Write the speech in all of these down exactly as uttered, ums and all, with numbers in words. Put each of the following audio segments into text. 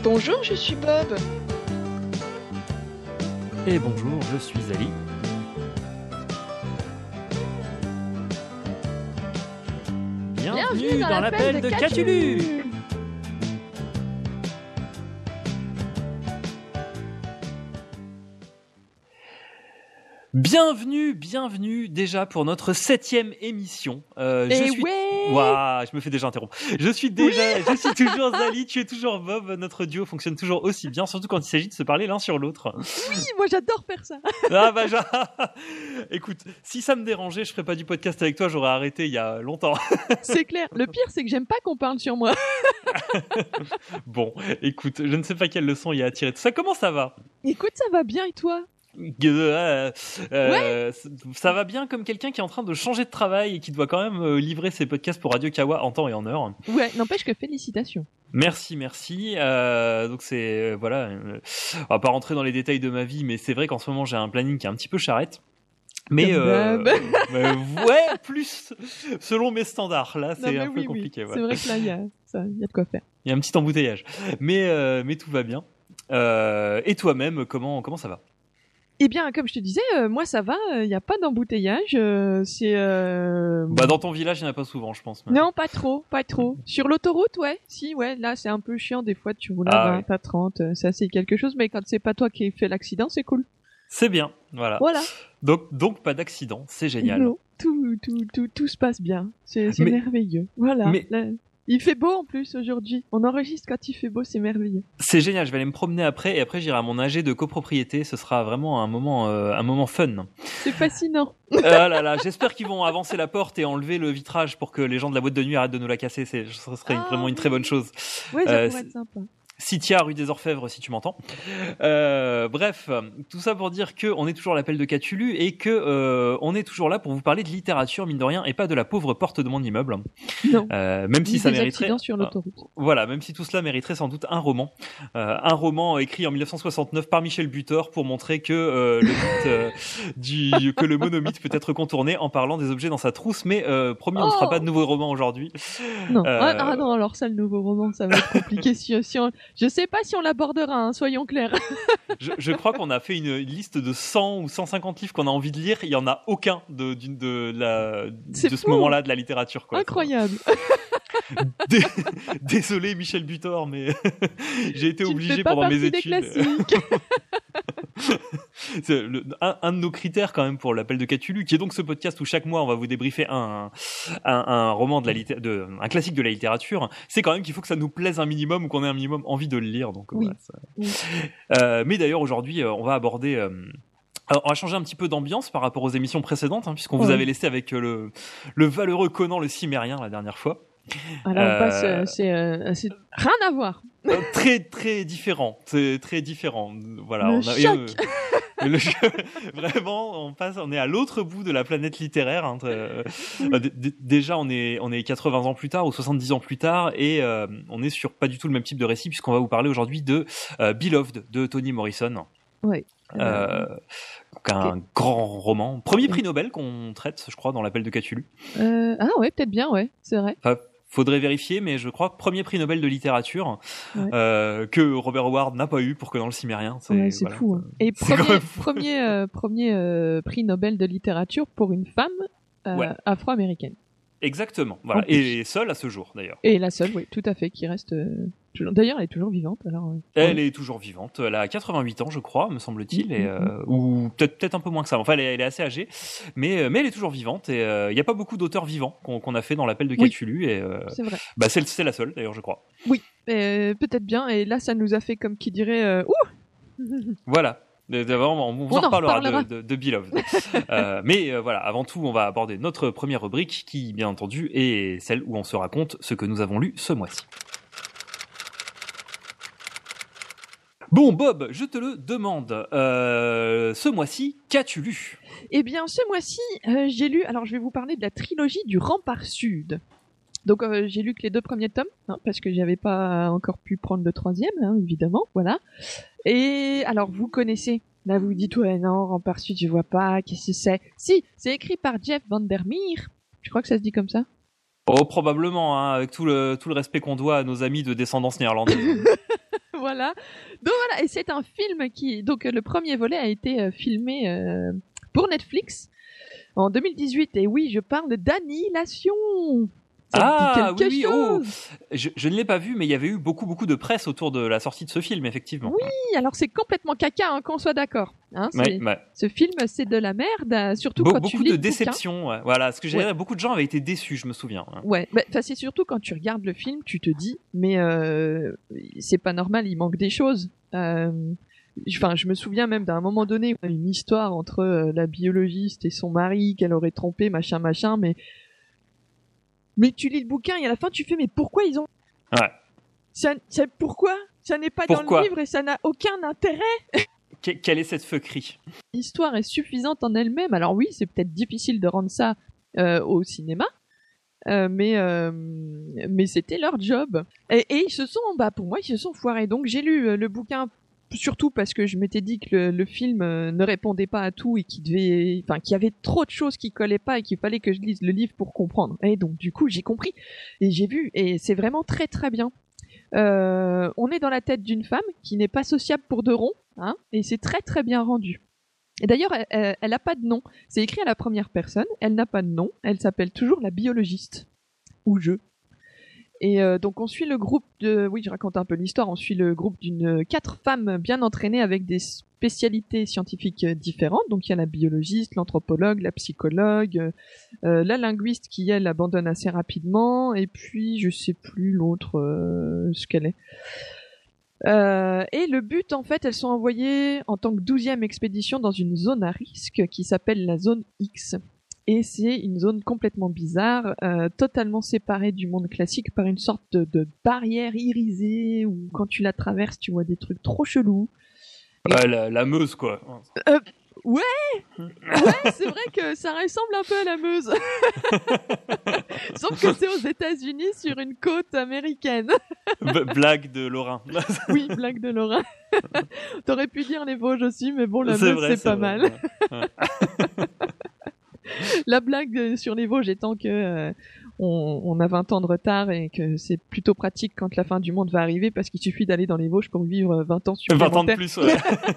Bonjour, je suis Bob. Et bonjour, je suis Ali. Bienvenue, Bienvenue dans, dans l'appel de, de Cthulhu. Cthulhu. Bienvenue, bienvenue déjà pour notre septième émission. Euh, Et je suis... ouais Waouh, je me fais déjà interrompre. Je suis déjà, oui je suis toujours Zali, tu es toujours Bob. Notre duo fonctionne toujours aussi bien, surtout quand il s'agit de se parler l'un sur l'autre. Oui, moi j'adore faire ça. Ah bah, j'a... écoute, si ça me dérangeait, je ferais pas du podcast avec toi, j'aurais arrêté il y a longtemps. C'est clair. Le pire, c'est que j'aime pas qu'on parle sur moi. Bon, écoute, je ne sais pas quelle leçon il y a à tirer de ça. Comment ça va ? Écoute, ça va bien et toi ? Euh, euh, ouais. Ça va bien comme quelqu'un qui est en train de changer de travail et qui doit quand même euh, livrer ses podcasts pour Radio Kawa en temps et en heure. Ouais, n'empêche que félicitations. Merci, merci. Euh, donc c'est euh, voilà, euh, on va pas rentrer dans les détails de ma vie, mais c'est vrai qu'en ce moment j'ai un planning qui est un petit peu charrette. Mais euh, euh, ouais, plus selon mes standards. Là, c'est non, un oui, peu compliqué. Oui. Ouais. C'est vrai que là, il y a, ça, il y a de quoi faire. Il y a un petit embouteillage, mais euh, mais tout va bien. Euh, et toi-même, comment comment ça va ? Eh bien, comme je te disais, euh, moi ça va, il euh, n'y a pas d'embouteillage, euh, c'est... Euh... Bah dans ton village, il n'y en a pas souvent, je pense. Mais... Non, pas trop, pas trop. Sur l'autoroute, ouais, si, ouais, là c'est un peu chiant, des fois tu roules à ah, vingt, oui. à trente, euh, c'est assez quelque chose, mais quand c'est pas toi qui fais l'accident, c'est cool. C'est bien, voilà. Voilà. Donc, donc pas d'accident, c'est génial. Non, tout, tout, tout, tout se passe bien, c'est, c'est mais... merveilleux, voilà. Mais... Là... Il fait beau en plus aujourd'hui. On enregistre quand il fait beau, c'est merveilleux. C'est génial. Je vais aller me promener après et après j'irai à mon A G de copropriété. Ce sera vraiment un moment, euh, un moment fun. C'est fascinant. Ah là là. J'espère qu'ils vont avancer la porte et enlever le vitrage pour que les gens de la boîte de nuit arrêtent de nous la casser. C'est, ce serait ah, vraiment une très bonne chose. Ouais, ça euh, pourrait être sympa. Citia, rue des Orfèvres, si tu m'entends. Euh, bref, tout ça pour dire que on est toujours à l'appel de Cthulhu et que euh, on est toujours là pour vous parler de littérature, mine de rien, et pas de la pauvre porte de mon immeuble. Non. Euh, même si ça mériterait. Sur l'autoroute. Euh, voilà, même si tout cela mériterait sans doute un roman, euh, un roman écrit en dix-neuf cent soixante-neuf par Michel Butor pour montrer que euh, le mythe euh, du que le monomythe peut être contourné en parlant des objets dans sa trousse. Mais euh, promis, on ne oh fera pas de nouveau roman aujourd'hui. Non. Euh... Ah, ah non, alors ça, le nouveau roman, ça va être compliqué si, si on. Je sais pas si on l'abordera, hein, soyons clairs. je, je crois qu'on a fait une, une liste de cent ou cent cinquante livres qu'on a envie de lire. Il y en a aucun de, de, de, la, de ce moment-là de la littérature. Quoi. Incroyable. Dé- Désolé Michel Butor, mais j'ai été tu obligé pendant mes études. Des classiques. C'est le, un, un de nos critères quand même pour l'appel de Cthulhu, qui est donc ce podcast où chaque mois on va vous débriefer un, un, un roman de la litté- de, un classique de la littérature. C'est quand même qu'il faut que ça nous plaise un minimum ou qu'on ait un minimum envie de le lire. Donc, oui. Voilà, ça... oui. Euh, mais d'ailleurs aujourd'hui on va aborder. Euh, Alors, on va changer un petit peu d'ambiance par rapport aux émissions précédentes, hein, puisqu'on ouais. vous avait laissé avec euh, le, le valeureux Conan le Cimérien la dernière fois. Alors, euh... passe, euh, c'est, euh, c'est rien à voir. Euh, très très différent, c'est très différent. Voilà, le on a choc. Euh, le jeu, vraiment, on passe, on est à l'autre bout de la planète littéraire. Hein, euh, oui. d- d- déjà, on est on est quatre-vingts ans plus tard ou soixante-dix ans plus tard, et euh, on est sur pas du tout le même type de récit, puisqu'on va vous parler aujourd'hui de euh, Beloved de Toni Morrison. Oui. Euh, un okay. grand roman, premier prix Nobel qu'on traite, je crois, dans l'appel de Cthulhu. Euh, ah ouais, peut-être bien, ouais, c'est vrai. Enfin, faudrait vérifier, mais je crois premier prix Nobel de littérature ouais. euh, que Robert Howard n'a pas eu pour Conan le Cimérien. C'est, ouais, c'est voilà. fou. Hein. Et c'est premier, premier, euh, premier euh, prix Nobel de littérature pour une femme euh, ouais. afro-américaine. Exactement. Voilà. Et seule à ce jour, d'ailleurs. Et la seule, oui, tout à fait, qui reste. Euh, toujours... D'ailleurs, elle est toujours vivante. Alors. Euh... Elle ouais. est toujours vivante. Elle a quatre-vingt-huit ans, je crois, me semble-t-il, mmh, et, euh, mmh. ou peut-être peut-être un peu moins que ça. Enfin, elle est, elle est assez âgée, mais mais elle est toujours vivante. Et il euh, y a pas beaucoup d'auteurs vivants qu'on, qu'on a fait dans l'appel de Cthulhu. Oui. Et euh, c'est vrai. Bah, c'est, c'est la seule, d'ailleurs, je crois. Oui, euh, peut-être bien. Et là, ça nous a fait comme qui dirait. Euh... Ouh. Voilà. Vraiment, on vous on en reparlera, reparlera. de, de, de Beloved. euh, mais euh, voilà, avant tout, on va aborder notre première rubrique qui, bien entendu, est celle où on se raconte ce que nous avons lu ce mois-ci. Bon, Bob, je te le demande. Euh, ce mois-ci, qu'as-tu lu ? Eh bien, ce mois-ci, euh, j'ai lu... Alors, je vais vous parler de la trilogie du Rempart Sud. Donc, euh, j'ai lu que les deux premiers tomes, hein, parce que j'avais pas encore pu prendre le troisième, hein, évidemment, voilà. Et alors, vous connaissez, là vous dites, ouais, non, Rempart Sud, je vois pas, qu'est-ce que c'est ? Si, c'est écrit par Jeff Vandermeer, je crois que ça se dit comme ça. Oh, probablement, hein, avec tout le, tout le respect qu'on doit à nos amis de descendance néerlandaise. Voilà. Donc voilà, et c'est un film qui, donc le premier volet a été euh, filmé euh, pour Netflix en deux mille dix-huit. Et oui, je parle d'Annihilation. Ça Ah me dit oui, quelque oui, oh. chose. Je, je ne l'ai pas vu, mais il y avait eu beaucoup, beaucoup de presse autour de la sortie de ce film, effectivement. Oui, alors c'est complètement caca, hein, qu'on soit d'accord. Hein, c'est- Ouais, ouais. Ce film, c'est de la merde, euh, surtout Be- quand tu beaucoup lis de le bouquin. déception. Ouais. Voilà, ce que j'allais Ouais. dire, beaucoup de gens avaient été déçus, je me souviens. Ouais. Ouais, bah, 'fin, c'est surtout quand tu regardes le film, tu te dis, mais euh, c'est pas normal, il manque des choses. Euh, Enfin, je me souviens même d'un moment donné, une histoire entre euh, la biologiste et son mari qu'elle aurait trompé, machin, machin, mais mais tu lis le bouquin et à la fin tu fais, mais pourquoi ils ont Ouais. ça, ça pourquoi ça n'est pas Pourquoi dans le livre et ça n'a aucun intérêt. Que- quelle est cette fuckerie? L'histoire est suffisante en elle-même. Alors oui, c'est peut-être difficile de rendre ça euh, au cinéma. Euh, mais euh, mais c'était leur job et, et ils se sont bah pour moi ils se sont foirés. Donc j'ai lu euh, le bouquin surtout parce que je m'étais dit que le, le film euh, ne répondait pas à tout et qu'il devait enfin qu'il y avait trop de choses qui collaient pas et qu'il fallait que je lise le livre pour comprendre. Et donc du coup j'ai compris et j'ai vu et c'est vraiment très très bien. Euh, on est dans la tête d'une femme qui n'est pas sociable pour de rond, hein, et c'est très très bien rendu. Et d'ailleurs, elle, elle, elle a pas de nom. C'est écrit à la première personne. Elle n'a pas de nom. Elle s'appelle toujours la biologiste ou je. Et euh, donc on suit le groupe de, oui, je raconte un peu l'histoire. On suit le groupe d'une quatre femmes bien entraînées avec des spécialités scientifiques différentes. Donc il y a la biologiste, l'anthropologue, la psychologue, euh, la linguiste qui elle abandonne assez rapidement, et puis je sais plus l'autre euh, ce qu'elle est. Euh, et le but, en fait, elles sont envoyées en tant que douzième expédition dans une zone à risque qui s'appelle la zone X. Et c'est une zone complètement bizarre, euh, totalement séparée du monde classique par une sorte de, de barrière irisée où quand tu la traverses, tu vois des trucs trop chelous. Ouais, la, la Meuse, quoi. Euh, ouais, ouais, c'est vrai que ça ressemble un peu à la Meuse. Sauf que c'est aux États-Unis sur une côte américaine. B- blague de Lorrain. Oui, blague de Laura. T'aurais pu dire les Vosges aussi, mais bon, la C'est Meuse, vrai, c'est pas vrai, mal. ouais. Ouais. La blague sur les Vosges étant que euh, on, on a vingt ans de retard et que c'est plutôt pratique quand la fin du monde va arriver parce qu'il suffit d'aller dans les Vosges pour vivre vingt ans supplémentaires. vingt ans de plus, ouais.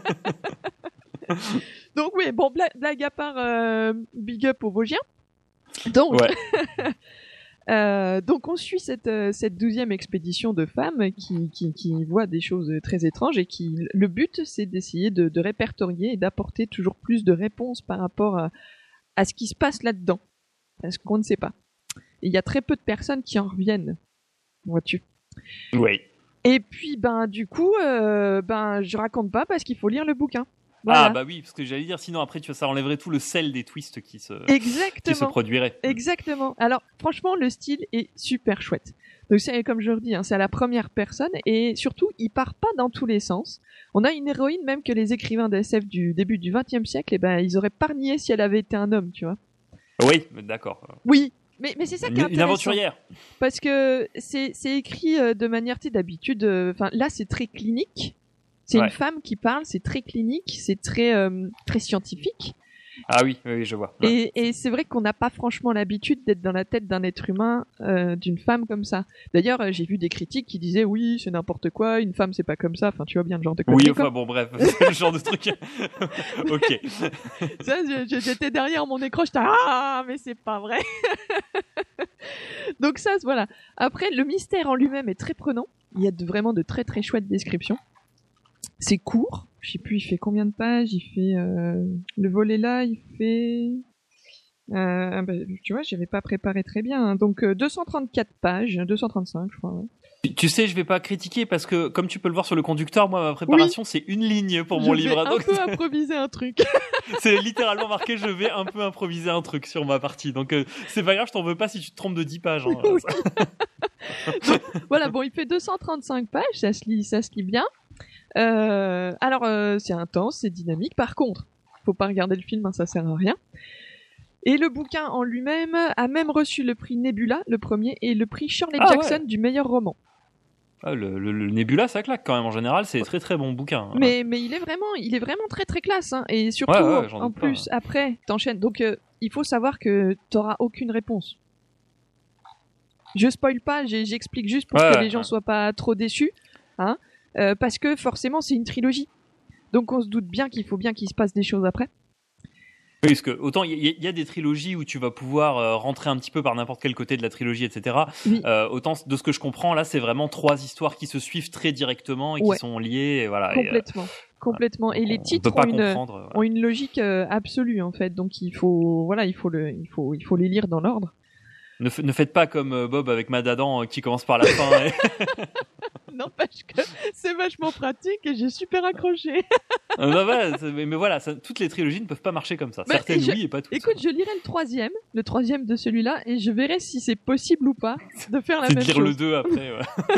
Donc oui, bon, blague, blague à part, euh, big up aux Vosgiens. Donc, Ouais. euh, donc on suit cette euh, cette douzième expédition de femmes qui, qui qui voient des choses très étranges et qui le but c'est d'essayer de, de répertorier et d'apporter toujours plus de réponses par rapport à, à ce qui se passe là-dedans, parce qu'on ne sait pas. Et il y a très peu de personnes qui en reviennent, vois-tu. Oui. Et puis ben du coup, euh, ben je raconte pas parce qu'il faut lire le bouquin. Voilà. Ah bah oui, parce que j'allais dire, sinon après tu ça enlèverait tout le sel des twists qui se, Exactement. qui se produiraient. Exactement. Alors, franchement, le style est super chouette. Donc, c'est, comme je le dis, hein, c'est à la première personne et surtout, il part pas dans tous les sens. On a une héroïne même que les écrivains de S F du début du vingtième siècle, eh ben, ils auraient pas nié si elle avait été un homme, tu vois. Oui, d'accord. Oui. Mais, mais c'est ça qui est Une, intéressant. une aventurière. Parce que c'est, c'est écrit euh, de manière, tu sais, d'habitude, enfin, euh, là, c'est très clinique. C'est Ouais. une femme qui parle, c'est très clinique, c'est très, euh, très scientifique. Ah oui, oui, je vois. Ouais. Et, et c'est vrai qu'on n'a pas franchement l'habitude d'être dans la tête d'un être humain, euh, d'une femme comme ça. D'ailleurs, euh, j'ai vu des critiques qui disaient oui, c'est n'importe quoi, une femme c'est pas comme ça. Enfin, tu vois bien le genre de Oui, conneries, enfin quoi. bon, bref, c'est le genre de truc. Ok. Ça, je- j'étais derrière mon écran, j'étais ah, mais c'est pas vrai. Donc ça, voilà. Après, le mystère en lui-même est très prenant. Il y a de, vraiment de très très chouettes descriptions. C'est court. Je sais plus, il fait combien de pages? Il fait euh, le volet là, il fait. Euh, bah, tu vois, j'avais pas préparé très bien. Hein. Donc euh, deux cent trente-quatre pages, deux cent trente-cinq, je crois. Ouais. Tu, tu sais, je vais pas critiquer parce que, comme tu peux le voir sur le conducteur, moi, ma préparation, oui. c'est une ligne pour mon je livre. Vais donc un peu improviser un truc. C'est littéralement marqué, je vais un peu improviser un truc sur ma partie. Donc, euh, c'est pas grave, je t'en veux pas si tu te trompes de dix pages. Hein. Oui. Donc, voilà, bon, il fait deux cent trente-cinq pages, ça se lit, ça se lit bien. Euh, alors, euh, c'est intense, c'est dynamique. Par contre, faut pas regarder le film, hein, ça sert à rien. Et le bouquin en lui-même a même reçu le prix Nebula, le premier, et le prix Shirley ah, Jackson ouais. du meilleur roman. Ah, le, le, le Nebula, ça claque quand même. En général, c'est très très bon bouquin. Mais, mais il est vraiment, il est vraiment très très classe, hein. Et surtout, ouais, ouais, en plus, pas, ouais. après, t'enchaînes. Donc, euh, il faut savoir que t'auras aucune réponse. Je spoil pas, j'explique juste pour ouais, que ouais, les gens ouais. soient pas trop déçus, hein. euh, parce que forcément c'est une trilogie. Donc on se doute bien qu'il faut bien qu'il se passe des choses après. Oui, parce que autant il y, y a des trilogies où tu vas pouvoir euh, rentrer un petit peu par n'importe quel côté de la trilogie, et cetera. Oui. Euh, autant de ce que je comprends, là, c'est vraiment trois histoires qui se suivent très directement et ouais. qui sont liées. Et voilà. Complètement. Et, euh, Complètement. Et les titres ont une, voilà. ont une logique euh, absolue en fait. Donc il faut, voilà, il faut le, il faut, il faut les lire dans l'ordre. Ne, f- ne faites pas comme euh, Bob avec Mad Adam euh, qui commence par la fin. Et... Non, parce que c'est vachement pratique et j'ai super accroché. non, bah, mais, mais voilà, ça, toutes les trilogies ne peuvent pas marcher comme ça. Bah, Certaines je, oui et pas toutes. Écoute, je lirai le troisième, le troisième de celui-là, et je verrai si c'est possible ou pas de faire la c'est même de lire chose. le deux après.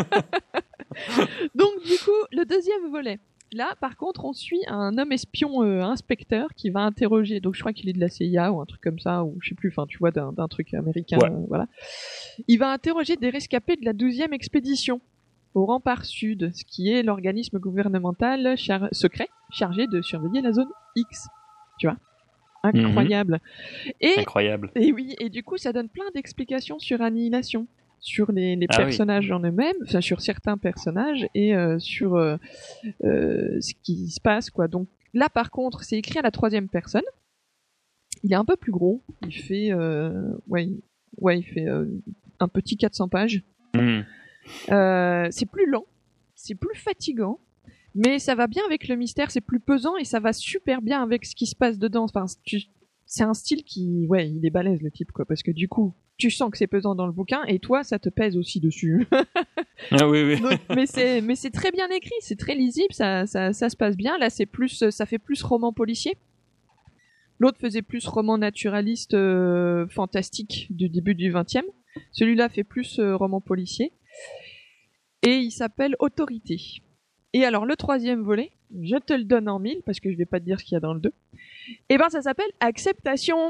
Ouais. Donc du coup, le deuxième volet. Là, par contre, on suit un homme espion euh, inspecteur qui va interroger. Donc, je crois qu'il est de la C I A ou un truc comme ça, ou je sais plus. Enfin, tu vois, d'un, d'un truc américain. Ouais. Euh, voilà. Il va interroger des rescapés de la douzième expédition au Rempart Sud, ce qui est l'organisme gouvernemental char- secret chargé de surveiller la zone X. Tu vois, incroyable. Mm-hmm. Et, incroyable. Et oui, et du coup, ça donne plein d'explications sur Annihilation. Sur les, les ah personnages oui. en eux-mêmes, enfin sur certains personnages et euh, sur euh, euh, ce qui se passe quoi. Donc là par contre c'est écrit à la troisième personne. Il est un peu plus gros. Il fait euh, ouais il, ouais il fait euh, un petit quatre cents pages. Mmh. Euh, c'est plus lent, c'est plus fatigant, mais ça va bien avec le mystère. C'est plus pesant et ça va super bien avec ce qui se passe dedans. Enfin tu, c'est un style qui ouais il est balèze le type quoi parce que du coup tu sens que c'est pesant dans le bouquin et toi ça te pèse aussi dessus. Ah oui oui. Donc, mais c'est mais c'est très bien écrit, c'est très lisible, ça ça ça se passe bien. Là c'est plus ça fait plus roman policier. L'autre faisait plus roman naturaliste euh, fantastique du début du vingtième. Celui-là fait plus euh, roman policier et il s'appelle Autorité. Et alors le troisième volet, je te le donne en mille parce que je vais pas te dire ce qu'il y a dans le deux. Et ben ça s'appelle Acceptation.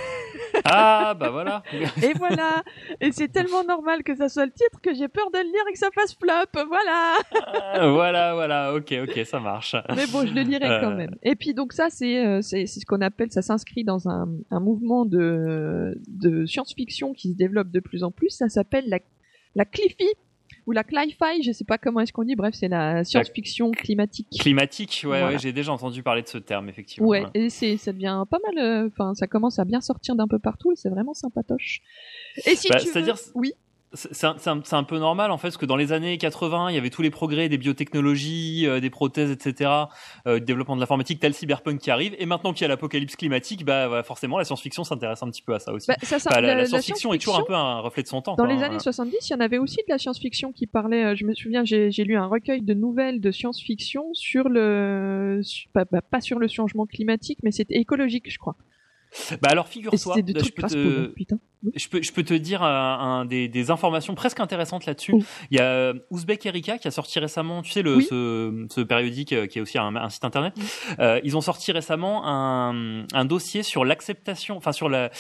Ah bah voilà. Et voilà. Et c'est tellement normal que ça soit le titre que j'ai peur de le lire et que ça fasse flop. Voilà. Euh, voilà voilà. Ok ok ça marche. Mais bon je le lirai euh... quand même. Et puis donc ça c'est euh, c'est, c'est ce qu'on appelle, ça s'inscrit dans un, un mouvement de de science-fiction qui se développe de plus en plus. Ça s'appelle la la Cliffy. Ou la Cli-Fi, je sais pas comment est-ce qu'on dit, bref, c'est la science-fiction climatique. Climatique, ouais, voilà. ouais, j'ai déjà entendu parler de ce terme, effectivement. Ouais, et c'est, ça devient pas mal, enfin, euh, ça commence à bien sortir d'un peu partout et c'est vraiment sympatoche. Et si bah, tu c'est-à-dire, veux... oui. C'est un, c'est, un, c'est un peu normal en fait, parce que dans les années quatre-vingts, il y avait tous les progrès des biotechnologies, euh, des prothèses, et cetera, euh, le développement de l'informatique, tel cyberpunk qui arrive, et maintenant qu'il y a l'apocalypse climatique, bah, bah forcément la science-fiction s'intéresse un petit peu à ça aussi. Bah, ça, ça, bah, la, la, la, science-fiction la science-fiction est toujours un peu un reflet de son temps. Dans quoi, les hein, années voilà. soixante-dix, il y en avait aussi de la science-fiction qui parlait, je me souviens, j'ai, j'ai lu un recueil de nouvelles de science-fiction sur le, pas, bah, pas sur le changement climatique, mais c'était écologique, je crois. Bah alors figure-toi, je peux, te, putain. je peux je peux te dire un, un des, des informations presque intéressantes là-dessus. Mmh. Il y a Ouzbek Erika qui a sorti récemment, tu sais le oui. ce, ce périodique qui est aussi un, un site internet. Mmh. Euh, ils ont sorti récemment un, un dossier sur l'acceptation, enfin sur la,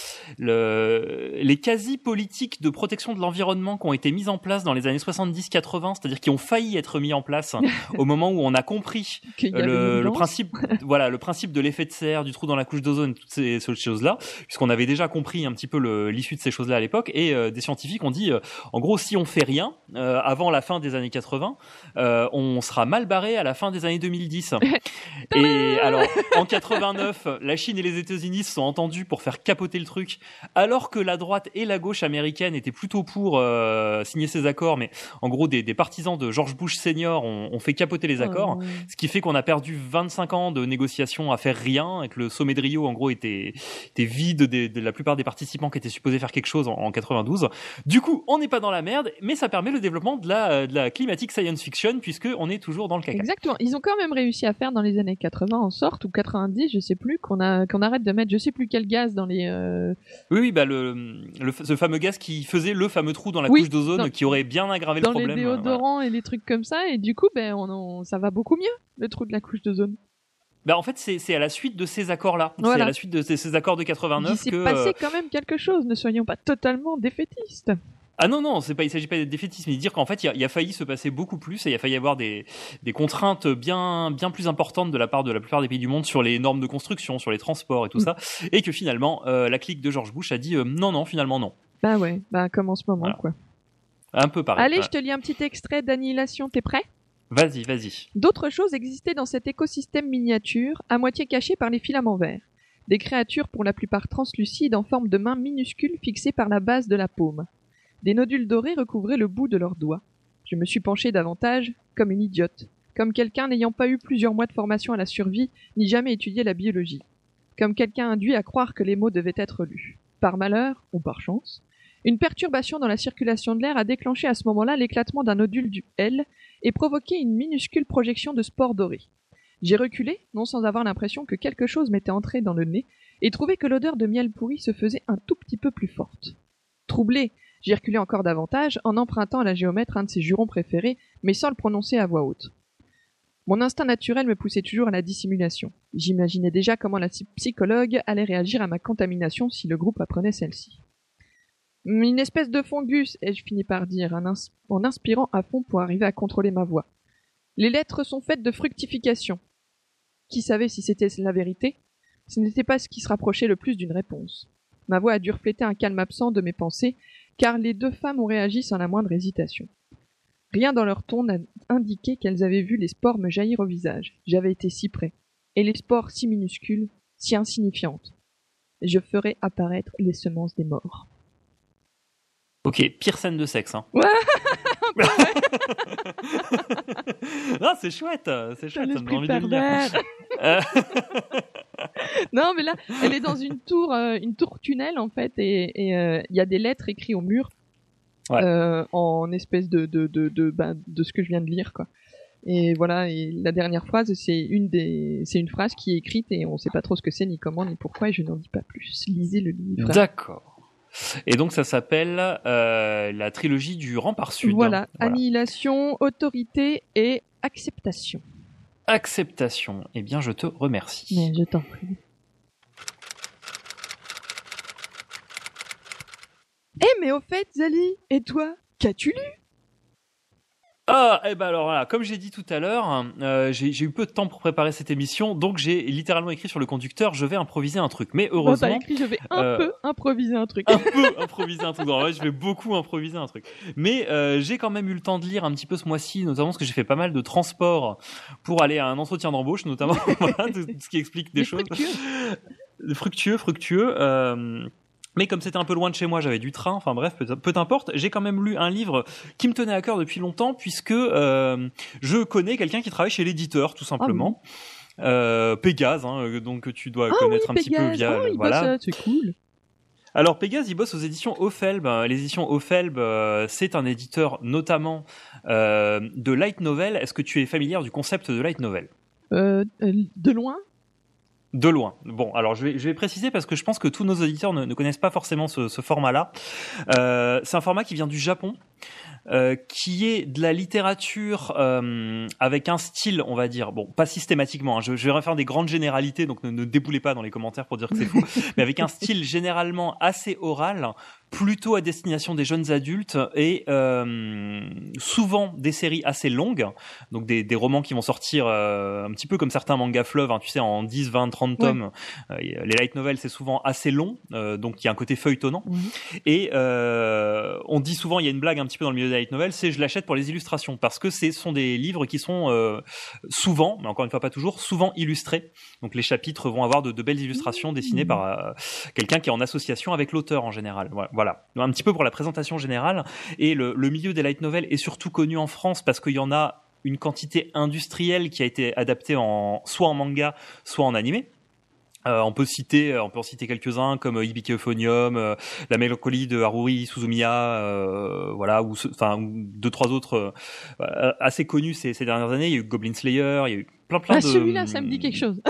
le, les quasi politiques de protection de l'environnement qui ont été mises en place dans les années soixante-dix quatre-vingts, c'est-à-dire qui ont failli être mis en place au moment où on a compris le, le principe, voilà, le principe de l'effet de serre, du trou dans la couche d'ozone, toutes ces, ces choses-là, puisqu'on avait déjà compris un petit peu le, l'issue de ces choses-là à l'époque, et euh, des scientifiques ont dit, euh, en gros, si on fait rien euh, avant la fin des années quatre-vingts, euh, on sera mal barré à la fin des années deux mille dix. Et alors, en quatre-vingt-neuf, la Chine et les États-Unis se sont entendus pour faire capoter le truc, alors que la droite et la gauche américaine étaient plutôt pour euh, signer ces accords, mais en gros, des, des partisans de George Bush senior ont, ont fait capoter les accords, oh. Ce qui fait qu'on a perdu vingt-cinq ans de négociations à faire rien, et que le sommet de Rio, en gros, était était vide de, de la plupart des participants qui étaient supposés faire quelque chose en, en quatre-vingt-douze. Du coup, on n'est pas dans la merde, mais ça permet le développement de la, de la climatic science fiction, puisque on est toujours dans le caca. Exactement. Ils ont quand même réussi à faire dans les années quatre-vingts en sorte, ou quatre-vingt-dix, je sais plus, qu'on a qu'on arrête de mettre je sais plus quel gaz dans les. Euh... Oui, oui, bah le, le ce fameux gaz qui faisait le fameux trou dans la oui, couche d'ozone, dans, qui aurait bien aggravé le problème. Dans les déodorants voilà. Et les trucs comme ça, et du coup, ben on, on, ça va beaucoup mieux le trou de la couche d'ozone. Ben en fait, c'est, c'est à la suite de ces accords-là. Voilà. C'est à la suite de ces, ces accords de quatre-vingt-neuf il que. Il s'est passé quand même quelque chose. Ne soyons pas totalement défaitistes. Ah non non, c'est pas, il s'agit pas d'être défaitiste, mais de dire qu'en fait il y a, il y a failli se passer beaucoup plus et il y a failli y avoir des, des contraintes bien, bien plus importantes de la part de la plupart des pays du monde sur les normes de construction, sur les transports et tout mmh. ça, et que finalement euh, la clique de George Bush a dit euh, non non finalement non. Bah ouais, bah comme en ce moment voilà. Quoi. Un peu pareil. Allez, ouais. Je te lis un petit extrait d'Annihilation. T'es prêt ? Vas-y, vas-y. D'autres choses existaient dans cet écosystème miniature, à moitié caché par les filaments verts. Des créatures pour la plupart translucides en forme de mains minuscules fixées par la base de la paume. Des nodules dorés recouvraient le bout de leurs doigts. Je me suis penché davantage, comme une idiote, comme quelqu'un n'ayant pas eu plusieurs mois de formation à la survie, ni jamais étudié la biologie. Comme quelqu'un induit à croire que les mots devaient être lus. Par malheur, ou par chance, une perturbation dans la circulation de l'air a déclenché à ce moment-là l'éclatement d'un nodule du L et provoqué une minuscule projection de spores dorés. J'ai reculé, non sans avoir l'impression que quelque chose m'était entré dans le nez, et trouvé que l'odeur de miel pourri se faisait un tout petit peu plus forte. Troublé, j'ai reculé encore davantage, en empruntant à la géomètre un de ses jurons préférés, mais sans le prononcer à voix haute. Mon instinct naturel me poussait toujours à la dissimulation. J'imaginais déjà comment la psychologue allait réagir à ma contamination si le groupe apprenait celle-ci. Une espèce de fungus, ai-je fini par dire, en, ins- en inspirant à fond pour arriver à contrôler ma voix. Les lettres sont faites de fructification. Qui savait si c'était la vérité? Ce n'était pas ce qui se rapprochait le plus d'une réponse. Ma voix a dû refléter un calme absent de mes pensées, car les deux femmes ont réagi sans la moindre hésitation. Rien dans leur ton n'a indiqué qu'elles avaient vu les spores me jaillir au visage. J'avais été si près. Et les spores si minuscules, si insignifiantes. Je ferai apparaître les semences des morts. Ok, pire scène de sexe, hein. Ouais. Non, c'est chouette, c'est chouette, ça me donne envie de le pervers. lire. Euh, Non, mais là, elle est dans une tour, euh, une tour tunnel en fait, et il euh, y a des lettres écrites au mur, Ouais. euh, en espèce de de de de, bah, de ce que je viens de lire, quoi. Et voilà, et la dernière phrase, c'est une des, c'est une phrase qui est écrite et on sait pas trop ce que c'est, ni comment, ni pourquoi, et je n'en dis pas plus. Lisez le livre. D'accord. Et donc ça s'appelle euh, la trilogie du Rempart Sud. Voilà, hein. Voilà. annihilation, autorité et acceptation. Acceptation. Eh bien, je te remercie. Mais je t'en prie. Eh mais au fait, Zali, et toi, qu'as-tu lu? Ah, eh ben alors voilà, comme j'ai dit tout à l'heure, euh, j'ai, j'ai eu peu de temps pour préparer cette émission, donc j'ai littéralement écrit sur le conducteur, je vais improviser un truc. Mais Bon, t'as heureusement, écrit, je vais un euh, peu improviser un truc. un peu improviser un truc. Non, ouais, je vais beaucoup improviser un truc. Mais euh, j'ai quand même eu le temps de lire un petit peu ce mois-ci, notamment parce que j'ai fait pas mal de transport pour aller à un entretien d'embauche, notamment, voilà, de- de ce qui explique des Mais choses. fructueux. Fructueux, fructueux. Euh, mais comme c'était un peu loin de chez moi, j'avais du train. Enfin bref, peu, peu importe. J'ai quand même lu un livre qui me tenait à cœur depuis longtemps, puisque euh, je connais quelqu'un qui travaille chez l'éditeur, tout simplement. Euh, Pégase, hein, donc que tu dois Ah connaître oui, un petit peu Pégase. via. Oh, le- il voilà. bosse, euh, c'est cool. Alors Pégase, il bosse aux éditions Ophelb. Les éditions Ophelb, euh, c'est un éditeur notamment euh, de light novel. Est-ce que tu es familière du concept de light novel? Euh, euh, de loin? De loin. Bon, alors je vais, je vais préciser parce que je pense que tous nos auditeurs ne, ne connaissent pas forcément ce, ce format-là. Euh, c'est un format qui vient du Japon, euh, qui est de la littérature euh, avec un style, on va dire, bon, pas systématiquement, hein, je, je vais faire des grandes généralités, donc ne, ne déboulez pas dans les commentaires pour dire que c'est faux, mais avec un style généralement assez oral, plutôt à destination des jeunes adultes et euh, souvent des séries assez longues, donc des, des romans qui vont sortir euh, un petit peu comme certains mangas fleuves, hein, tu sais, en dix, vingt, trente tomes. Ouais. Euh, les light novels, c'est souvent assez long, euh, donc il y a un côté feuilletonnant. Mmh. Et euh, on dit souvent, il y a une blague un petit peu dans le milieu des light novels, c'est je l'achète pour les illustrations, parce que ce sont des livres qui sont euh, souvent, mais encore une fois pas toujours, souvent illustrés. Donc les chapitres vont avoir de, de belles illustrations dessinées mmh. par euh, quelqu'un qui est en association avec l'auteur en général. Voilà. Voilà, un petit peu pour la présentation générale. Et le, le milieu des light novels est surtout connu en France parce qu'il y en a une quantité industrielle qui a été adaptée en, soit en manga, soit en animé. Euh, on peut citer, on peut en citer quelques-uns comme Hibiki Euphonium, euh, La mélancolie de Haruri Suzumiya, euh, voilà, ou enfin deux trois autres euh, assez connus ces, ces dernières années. Il y a eu Goblin Slayer, il y a eu plein plein ah, de. Celui-là, ça me dit quelque chose.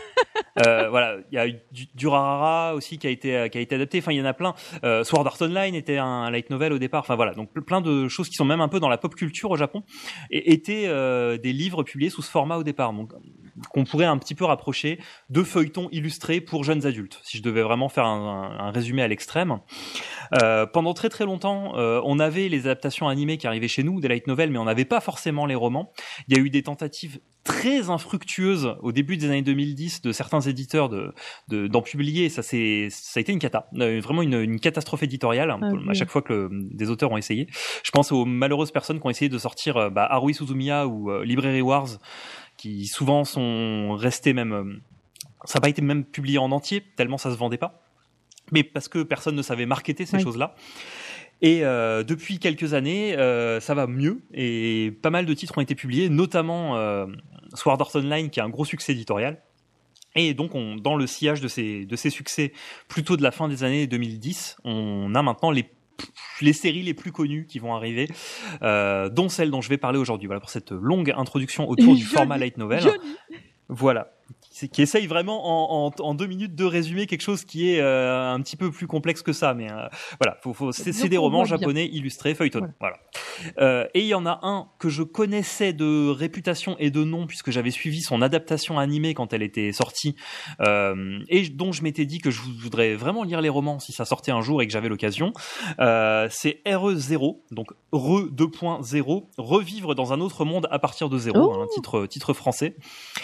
euh, voilà, il y a eu Durarara aussi qui a été qui a été adapté. Enfin, il y en a plein. Euh, Sword Art Online était un light novel au départ. Enfin voilà, donc plein de choses qui sont même un peu dans la pop culture au Japon et étaient euh, des livres publiés sous ce format au départ. Donc qu'on pourrait un petit peu rapprocher de feuilletons illustrés pour jeunes adultes, si je devais vraiment faire un, un, un résumé à l'extrême. Euh, pendant très très longtemps, euh, on avait les adaptations animées qui arrivaient chez nous, des light novels, mais on n'avait pas forcément les romans. Il y a eu des tentatives très infructueuses au début des années deux mille dix de certains éditeurs de, de, d'en publier, et ça, c'est, ça a été une cata, euh, vraiment une, une catastrophe éditoriale, ah, à oui. chaque fois que le, des auteurs ont essayé. Je pense aux malheureuses personnes qui ont essayé de sortir euh, bah, Haruhi Suzumiya ou euh, Library Wars, qui souvent sont restés même... Euh, ça n'a pas été même publié en entier, tellement ça se vendait pas. Mais parce que personne ne savait marketer ces oui. choses-là. Et euh, depuis quelques années, euh, ça va mieux et pas mal de titres ont été publiés, notamment euh, Sword Art Online, qui a un gros succès éditorial. Et donc, on, dans le sillage de ces, de ces succès, plutôt de la fin des années deux mille dix, on a maintenant les les séries les plus connues qui vont arriver, euh, dont celle dont je vais parler aujourd'hui. Voilà pour cette longue introduction autour du format light novel. Johnny. Voilà. Qui essaye vraiment en, en, en deux minutes de résumer quelque chose qui est euh, un petit peu plus complexe que ça, mais euh, voilà, faut, faut, c'est, c'est des romans japonais illustrés, feuilletonnés. Voilà. voilà. Euh, et il y en a un que je connaissais de réputation et de nom puisque j'avais suivi son adaptation animée quand elle était sortie, euh, et dont je m'étais dit que je voudrais vraiment lire les romans si ça sortait un jour et que j'avais l'occasion. Euh, c'est R E zéro, donc Re deux point zéro, revivre dans un autre monde à partir de zéro, oh. hein, titre titre français.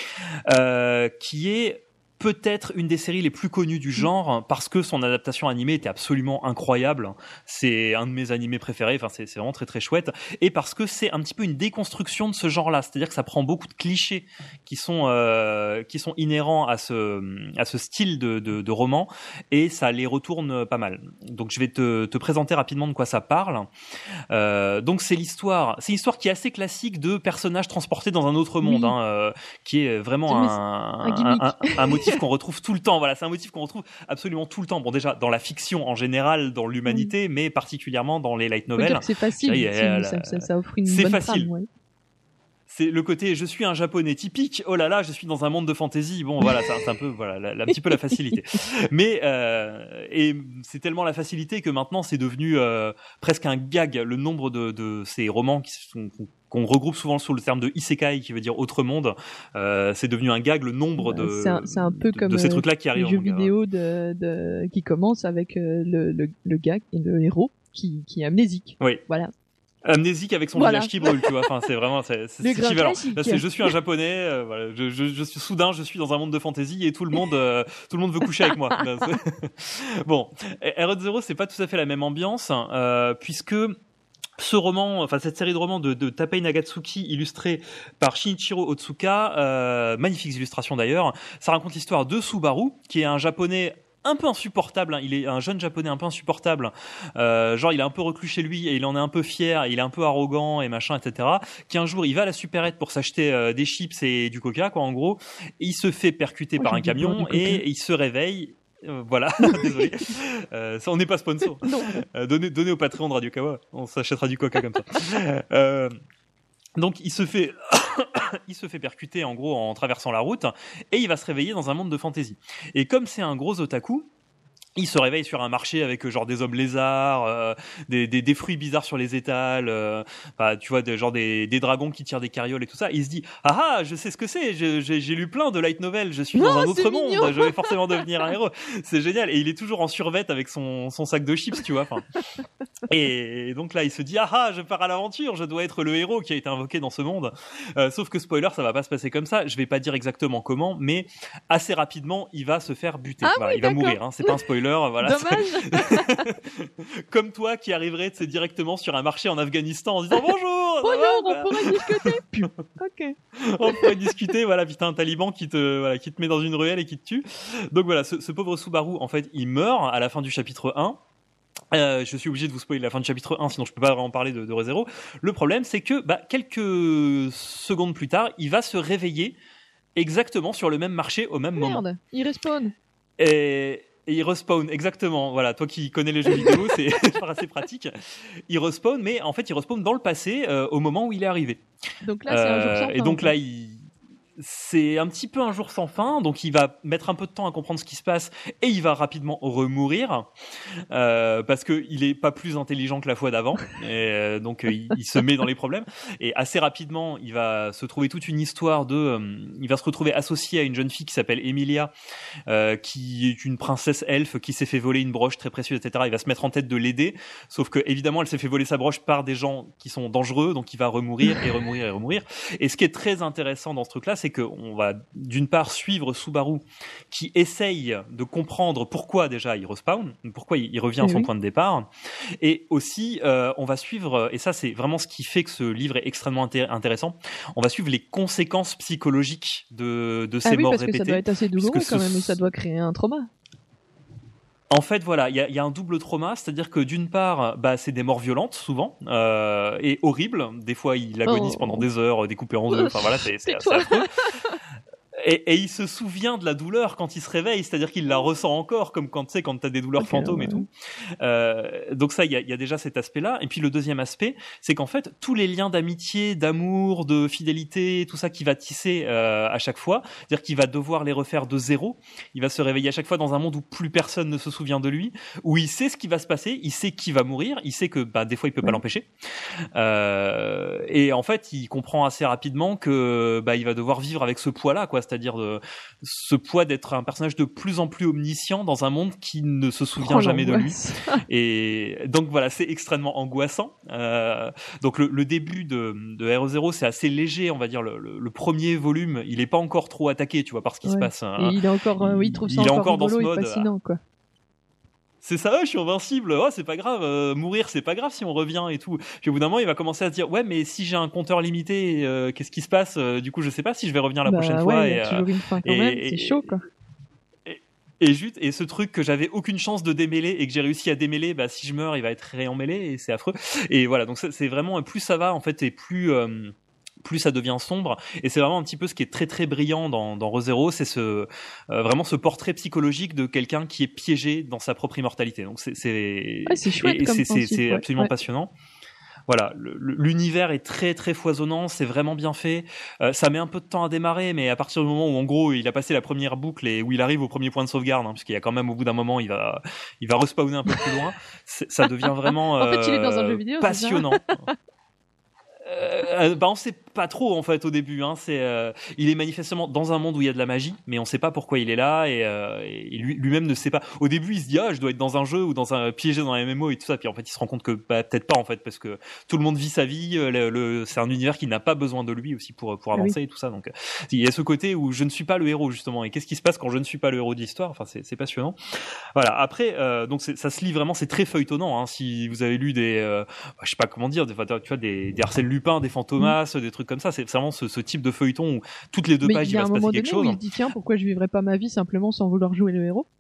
Euh, qui est peut-être une des séries les plus connues du genre parce que son adaptation animée était absolument incroyable. C'est un de mes animés préférés, enfin c'est, c'est vraiment très très chouette, et parce que c'est un petit peu une déconstruction de ce genre-là, c'est-à-dire que ça prend beaucoup de clichés qui sont euh, qui sont inhérents à ce à ce style de, de de roman et ça les retourne pas mal. Donc je vais te te présenter rapidement de quoi ça parle. Euh, donc c'est l'histoire, c'est une histoire qui est assez classique de personnages transportés dans un autre monde, oui. hein, euh, qui est vraiment un un, un, un, un motif qu'on retrouve tout le temps. Voilà, c'est un motif qu'on retrouve absolument tout le temps. Bon, déjà dans la fiction en général, dans l'humanité, oui. mais particulièrement dans les light novels. C'est facile. Dirais, c'est, ça, ça, ça offre une c'est bonne facile. trame, ouais. C'est le côté je suis un japonais typique. Oh là là, je suis dans un monde de fantasy. Bon, voilà, c'est un, c'est un peu voilà, la, la, un petit peu la facilité. Mais euh, et c'est tellement la facilité que maintenant c'est devenu euh, presque un gag. Le nombre de, de ces romans qui sont qu'on regroupe souvent sous le terme de isekai, qui veut dire autre monde, euh, c'est devenu un gag, le nombre de, c'est un, c'est un peu de, comme de ces trucs-là qui arrivent. Les jeux vidéo de, de, qui commencent avec euh, le, le, le gag et le héros qui, qui est amnésique. Oui. Voilà. Amnésique avec son voilà. visage qui brûle, tu vois. Enfin, c'est vraiment, c'est, c'est, c'est équivalent. Là, c'est, je suis un japonais, euh, voilà, je, je, je suis soudain, je suis dans un monde de fantasy et tout le monde, euh, tout le monde veut coucher avec moi. Bon, R E zéro, c'est pas tout à fait la même ambiance, euh, puisque ce roman, enfin cette série de romans de, de Tapei Nagatsuki, illustrée par Shinichiro Otsuka, euh, magnifiques illustrations d'ailleurs, ça raconte l'histoire de Subaru, qui est un japonais un peu insupportable, hein. Il est un jeune japonais un peu insupportable, euh, genre il est un peu reclus chez lui et il en est un peu fier, et il est un peu arrogant et machin, et cetera. Qui un jour il va à la supérette pour s'acheter euh, des chips et du coca, quoi, en gros, et il se fait percuter oh, par un camion et, et il se réveille. Euh, voilà, désolé. Euh, ça, on n'est pas sponsor. Euh, donnez, donnez au Patreon de Radio Kawa, on s'achètera du coca comme ça. Euh, donc il se fait, il se fait percuter en gros en traversant la route et il va se réveiller dans un monde de fantasy. Et comme c'est un gros otaku, il se réveille sur un marché avec genre des hommes lézards, euh, des, des, des fruits bizarres sur les étals, euh, bah, tu vois, des, genre des, des dragons qui tirent des carrioles et tout ça. Il se dit ah ah, je sais ce que c'est, j'ai, j'ai, j'ai lu plein de light novels, je suis non, dans un autre monde, mignon. Je vais forcément devenir un héros. C'est génial. Et il est toujours en survêt avec son, son sac de chips, tu vois. Enfin, et donc là, il se dit ah ah, je pars à l'aventure, je dois être le héros qui a été invoqué dans ce monde. Euh, sauf que spoiler, ça va pas se passer comme ça. Je vais pas dire exactement comment, mais assez rapidement, il va se faire buter. Ah voilà, oui, il va d'accord. mourir. Hein, c'est pas un spoiler. Voilà, dommage. Comme toi qui arriverais c'est, directement sur un marché en Afghanistan en disant bonjour. Bonjour, va, on pourrait discuter. Ok. On pourrait discuter. Voilà, puis t'as un taliban qui te, voilà, qui te met dans une ruelle et qui te tue. Donc voilà, ce, ce pauvre Subaru, en fait, il meurt à la fin du chapitre un. Euh, je suis obligé de vous spoiler la fin du chapitre un, sinon je peux pas vraiment parler de, de Re:Zero. Le problème, c'est que bah, quelques secondes plus tard, il va se réveiller exactement sur le même marché au même Merde, moment. Merde, il respawn. Et... Et il respawn, exactement. Voilà, toi qui connais les jeux vidéo, c'est assez pratique. Il respawn, mais en fait, il respawn dans le passé, euh, au moment où il est arrivé. Donc là, c'est un jour sans fin. Et donc là, il... c'est un petit peu un jour sans fin, donc il va mettre un peu de temps à comprendre ce qui se passe et il va rapidement remourir euh, parce que il est pas plus intelligent que la fois d'avant, et euh, donc euh, il, il se met dans les problèmes et assez rapidement il va se trouver toute une histoire de, euh, il va se retrouver associé à une jeune fille qui s'appelle Emilia, euh, qui est une princesse elfe qui s'est fait voler une broche très précieuse, et cetera. Il va se mettre en tête de l'aider, sauf que évidemment elle s'est fait voler sa broche par des gens qui sont dangereux, donc il va remourir et remourir et remourir. Et ce qui est très intéressant dans ce truc-là, c'est qu'on va d'une part suivre Subaru qui essaye de comprendre pourquoi déjà il respawn, pourquoi il revient à son oui. point de départ, et aussi euh, on va suivre, et ça c'est vraiment ce qui fait que ce livre est extrêmement intér- intéressant, on va suivre les conséquences psychologiques de, de ces ah oui, morts parce répétées. Que ça doit être assez douloureux quand même, et ça doit créer un trauma. En fait, voilà, il y a, y a un double trauma, c'est-à-dire que d'une part, bah, c'est des morts violentes souvent euh, et horribles. Des fois, il agonise oh. pendant des heures, découpé en deux. Enfin voilà, c'est, c'est, c'est affreux. Et, et il se souvient de la douleur quand il se réveille, c'est-à-dire qu'il la ressent encore, comme quand tu sais, quand t'as des douleurs okay, fantômes ouais. et tout. Euh, donc ça, il y a, y a déjà cet aspect-là. Et puis le deuxième aspect, c'est qu'en fait, tous les liens d'amitié, d'amour, de fidélité, tout ça qu'il va tisser euh, à chaque fois, c'est-à-dire qu'il va devoir les refaire de zéro. Il va se réveiller à chaque fois dans un monde où plus personne ne se souvient de lui, où il sait ce qui va se passer, il sait qui va mourir, il sait que bah, des fois il peut ouais. pas l'empêcher. Euh, et en fait, il comprend assez rapidement que bah, il va devoir vivre avec ce poids-là, quoi. C'est-à-dire de, ce poids d'être un personnage de plus en plus omniscient dans un monde qui ne se souvient oh, jamais l'angoisse. de lui. Et donc voilà, c'est extrêmement angoissant. Euh, donc le, le début de, de R E zéro, c'est assez léger, on va dire. Le, le, le premier volume, il est pas encore trop attaqué, tu vois, par ce qui ouais. se passe. Hein. Et il est encore, euh, oui, il trouve ça il encore, encore dans ce mode fascinant, quoi. C'est ça, je suis invincible. Oh, c'est pas grave, euh, mourir, c'est pas grave si on revient et tout. Puis au bout d'un moment, il va commencer à se dire, ouais, mais si j'ai un compteur limité, euh, qu'est-ce qui se passe ? Du coup, je sais pas si je vais revenir la bah, prochaine ouais, fois. Il y a et, toujours une fin quand et, même, et, c'est chaud, quoi. Et, et juste, et ce truc que j'avais aucune chance de démêler et que j'ai réussi à démêler, bah si je meurs, il va être réemmêlé et c'est affreux. Et voilà, donc c'est, c'est vraiment plus ça va en fait et plus euh, plus ça devient sombre, et c'est vraiment un petit peu ce qui est très très brillant dans, dans ReZero, c'est ce euh, vraiment ce portrait psychologique de quelqu'un qui est piégé dans sa propre immortalité. Donc c'est c'est ouais, c'est chouette, et, comme c'est, principe, c'est, c'est ouais, absolument ouais. passionnant. Voilà, le, l'univers est très très foisonnant, c'est vraiment bien fait. Euh, ça met un peu de temps à démarrer, mais à partir du moment où en gros il a passé la première boucle et où il arrive au premier point de sauvegarde, hein, parce qu'il y a quand même au bout d'un moment il va il va respawner un peu plus loin, ça devient vraiment euh, en fait, il est dans un jeu vidéo, passionnant. Euh, bah on sait pas trop en fait au début. Hein. C'est, euh, il est manifestement dans un monde où il y a de la magie, mais on sait pas pourquoi il est là et, euh, et lui, lui-même ne sait pas. Au début, il se dit ah je dois être dans un jeu ou dans un piégé dans un M M O et tout ça. Puis en fait, il se rend compte que bah, peut-être pas en fait parce que tout le monde vit sa vie. Le, le, c'est un univers qui n'a pas besoin de lui aussi pour pour avancer oui. et tout ça. Donc il y a ce côté où je ne suis pas le héros justement. Et qu'est-ce qui se passe quand je ne suis pas le héros de l'histoire ? Enfin c'est, c'est passionnant. Voilà. Après euh, donc c'est, ça se lit vraiment. C'est très feuilletonnant. Hein. Si vous avez lu des euh, bah, je sais pas comment dire des tu vois des, des Arsène Lupin, des Fantomas, mmh. des trucs comme ça. C'est vraiment ce, ce type de feuilleton où toutes les deux mais pages il, il va se passer quelque chose. Il se dit tiens pourquoi je vivrais pas ma vie simplement sans vouloir jouer le héros.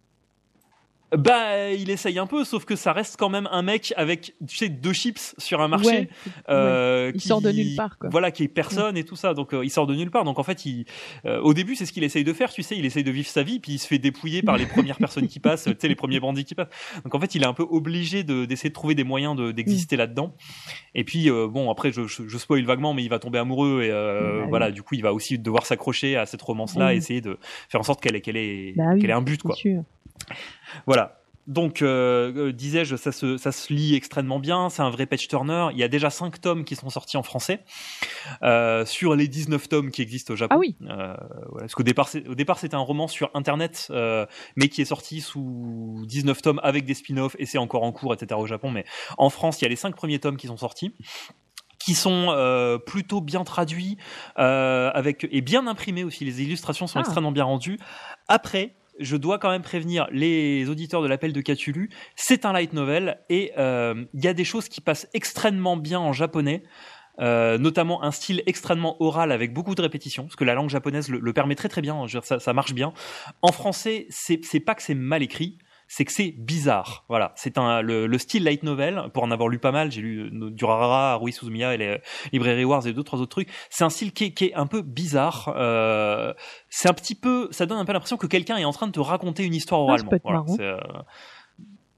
Bah, il essaye un peu, sauf que ça reste quand même un mec avec, tu sais, deux chips sur un marché. Ouais, euh, ouais. Il qui, sort de nulle part, quoi. Voilà, qui est personne ouais. et tout ça. Donc, euh, il sort de nulle part. Donc, en fait, il, euh, au début, c'est ce qu'il essaye de faire. Tu sais, il essaye de vivre sa vie, puis il se fait dépouiller par les premières personnes qui passent, tu sais, les premiers bandits qui passent. Donc, en fait, il est un peu obligé de, d'essayer de trouver des moyens de, d'exister mmh. là-dedans. Et puis, euh, bon, après, je, je, je spoil vaguement, mais il va tomber amoureux et euh, bah, voilà. Oui. Du coup, il va aussi devoir s'accrocher à cette romance-là, mmh. et essayer de faire en sorte qu'elle ait, qu'elle ait, bah, oui, qu'elle ait un but, quoi. Sûr. Voilà. Donc, euh, disais-je, ça se, ça se lit extrêmement bien. C'est un vrai page turner. Il y a déjà cinq tomes qui sont sortis en français euh, sur les dix-neuf tomes qui existent au Japon. Ah oui. Euh, voilà, parce qu'au départ, c'est, au départ, c'était un roman sur Internet, euh, mais qui est sorti sous dix-neuf tomes avec des spin-offs, et c'est encore en cours, et cetera au Japon. Mais en France, il y a les cinq premiers tomes qui sont sortis, qui sont euh, plutôt bien traduits, euh, avec et bien imprimés aussi. Les illustrations sont ah. extrêmement bien rendues. Après, je dois quand même prévenir les auditeurs de l'appel de Cthulhu, c'est un light novel et il euh, y a des choses qui passent extrêmement bien en japonais, euh, notamment un style extrêmement oral avec beaucoup de répétitions, parce que la langue japonaise le, le permet très très bien, je veux dire, ça, ça marche bien. En français, c'est, c'est pas que c'est mal écrit, c'est que c'est bizarre. Voilà, c'est un le, le style light novel. Pour en avoir lu pas mal, j'ai lu Durarara, Haruhi Suzumiya et les Librairie Wars et d'autres autres trucs. C'est un style qui est, qui est un peu bizarre. Euh, c'est un petit peu, ça donne un peu l'impression que quelqu'un est en train de te raconter une histoire oralement. Ah, voilà, c'est, euh,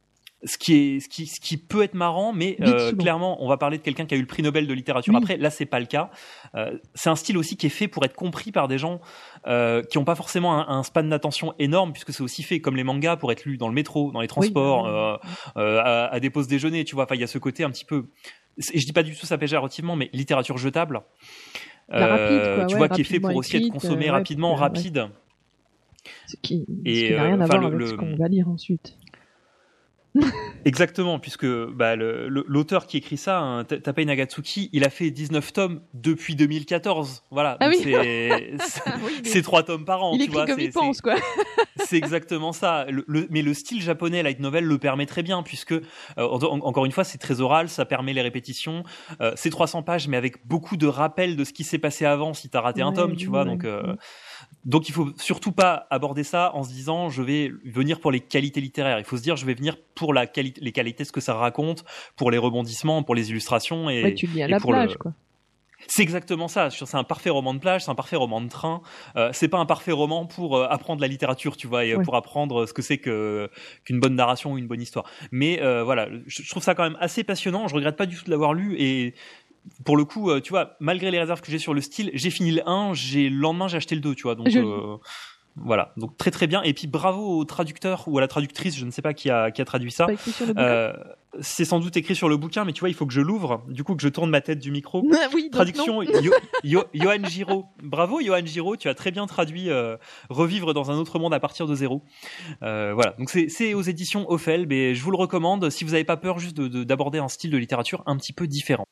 ce qui est, ce qui, ce qui peut être marrant, mais euh, clairement, on va parler de quelqu'un qui a eu le prix Nobel de littérature. Oui. Après, là, c'est pas le cas. Euh, c'est un style aussi qui est fait pour être compris par des gens euh, qui ont pas forcément un, un span d'attention énorme, puisque c'est aussi fait comme les mangas pour être lu dans le métro, dans les transports, oui, bah, oui. Euh, euh, à, à des pauses déjeuner. Tu vois, enfin, il y a ce côté un petit peu. Et je dis pas du tout ça péjorativement, mais littérature jetable. La rapide, quoi, euh, tu ouais, vois, qui est fait pour aussi écrite, être consommé euh, rapidement, ouais, rapide. Ouais. Ce qui, et ce qui n'a rien euh, à voir le, avec le... ce qu'on va lire ensuite. Exactement, puisque bah, le, le, l'auteur qui écrit ça, hein, Tappei Nagatsuki, il a fait dix-neuf tomes depuis deux mille quatorze. Voilà, ah donc oui. c'est, c'est, oui, c'est trois tomes par an. Il tu écrit vois, comme c'est, il pense, quoi. C'est exactement ça. Le, le, mais le style japonais light novel le permet très bien, puisque euh, en, encore une fois, c'est très oral, ça permet les répétitions. Euh, c'est trois cents pages, mais avec beaucoup de rappels de ce qui s'est passé avant si t'as raté ouais, un tome, oui, tu vois. Ouais, donc euh, ouais. Donc il faut surtout pas aborder ça en se disant je vais venir pour les qualités littéraires. Il faut se dire je vais venir pour la quali- les qualités, ce que ça raconte, pour les rebondissements, pour les illustrations et, ouais, tu lis à et la pour plage, le... quoi. C'est exactement ça. C'est un parfait roman de plage, c'est un parfait roman de train. Euh, c'est pas un parfait roman pour euh, apprendre la littérature, tu vois, et ouais. pour apprendre ce que c'est que qu'une bonne narration ou une bonne histoire. Mais euh, voilà, je, je trouve ça quand même assez passionnant. Je regrette pas du tout de l'avoir lu et pour le coup, euh, tu vois, malgré les réserves que j'ai sur le style, j'ai fini le un, j'ai le lendemain j'ai acheté le deux, tu vois. Donc je... euh, voilà, donc très très bien. Et puis bravo au traducteur ou à la traductrice, je ne sais pas qui a qui a traduit ça. Pas écrit sur le bouquin. Euh, c'est sans doute écrit sur le bouquin, mais tu vois, il faut que je l'ouvre, du coup que je tourne ma tête du micro. oui, Traduction Yo, Yo, Yohan Giraud. Bravo Yohan Giraud, tu as très bien traduit euh, Revivre dans un autre monde à partir de zéro. Euh, voilà, donc c'est, c'est aux éditions Ophel, mais je vous le recommande si vous n'avez pas peur juste de, de, d'aborder un style de littérature un petit peu différent.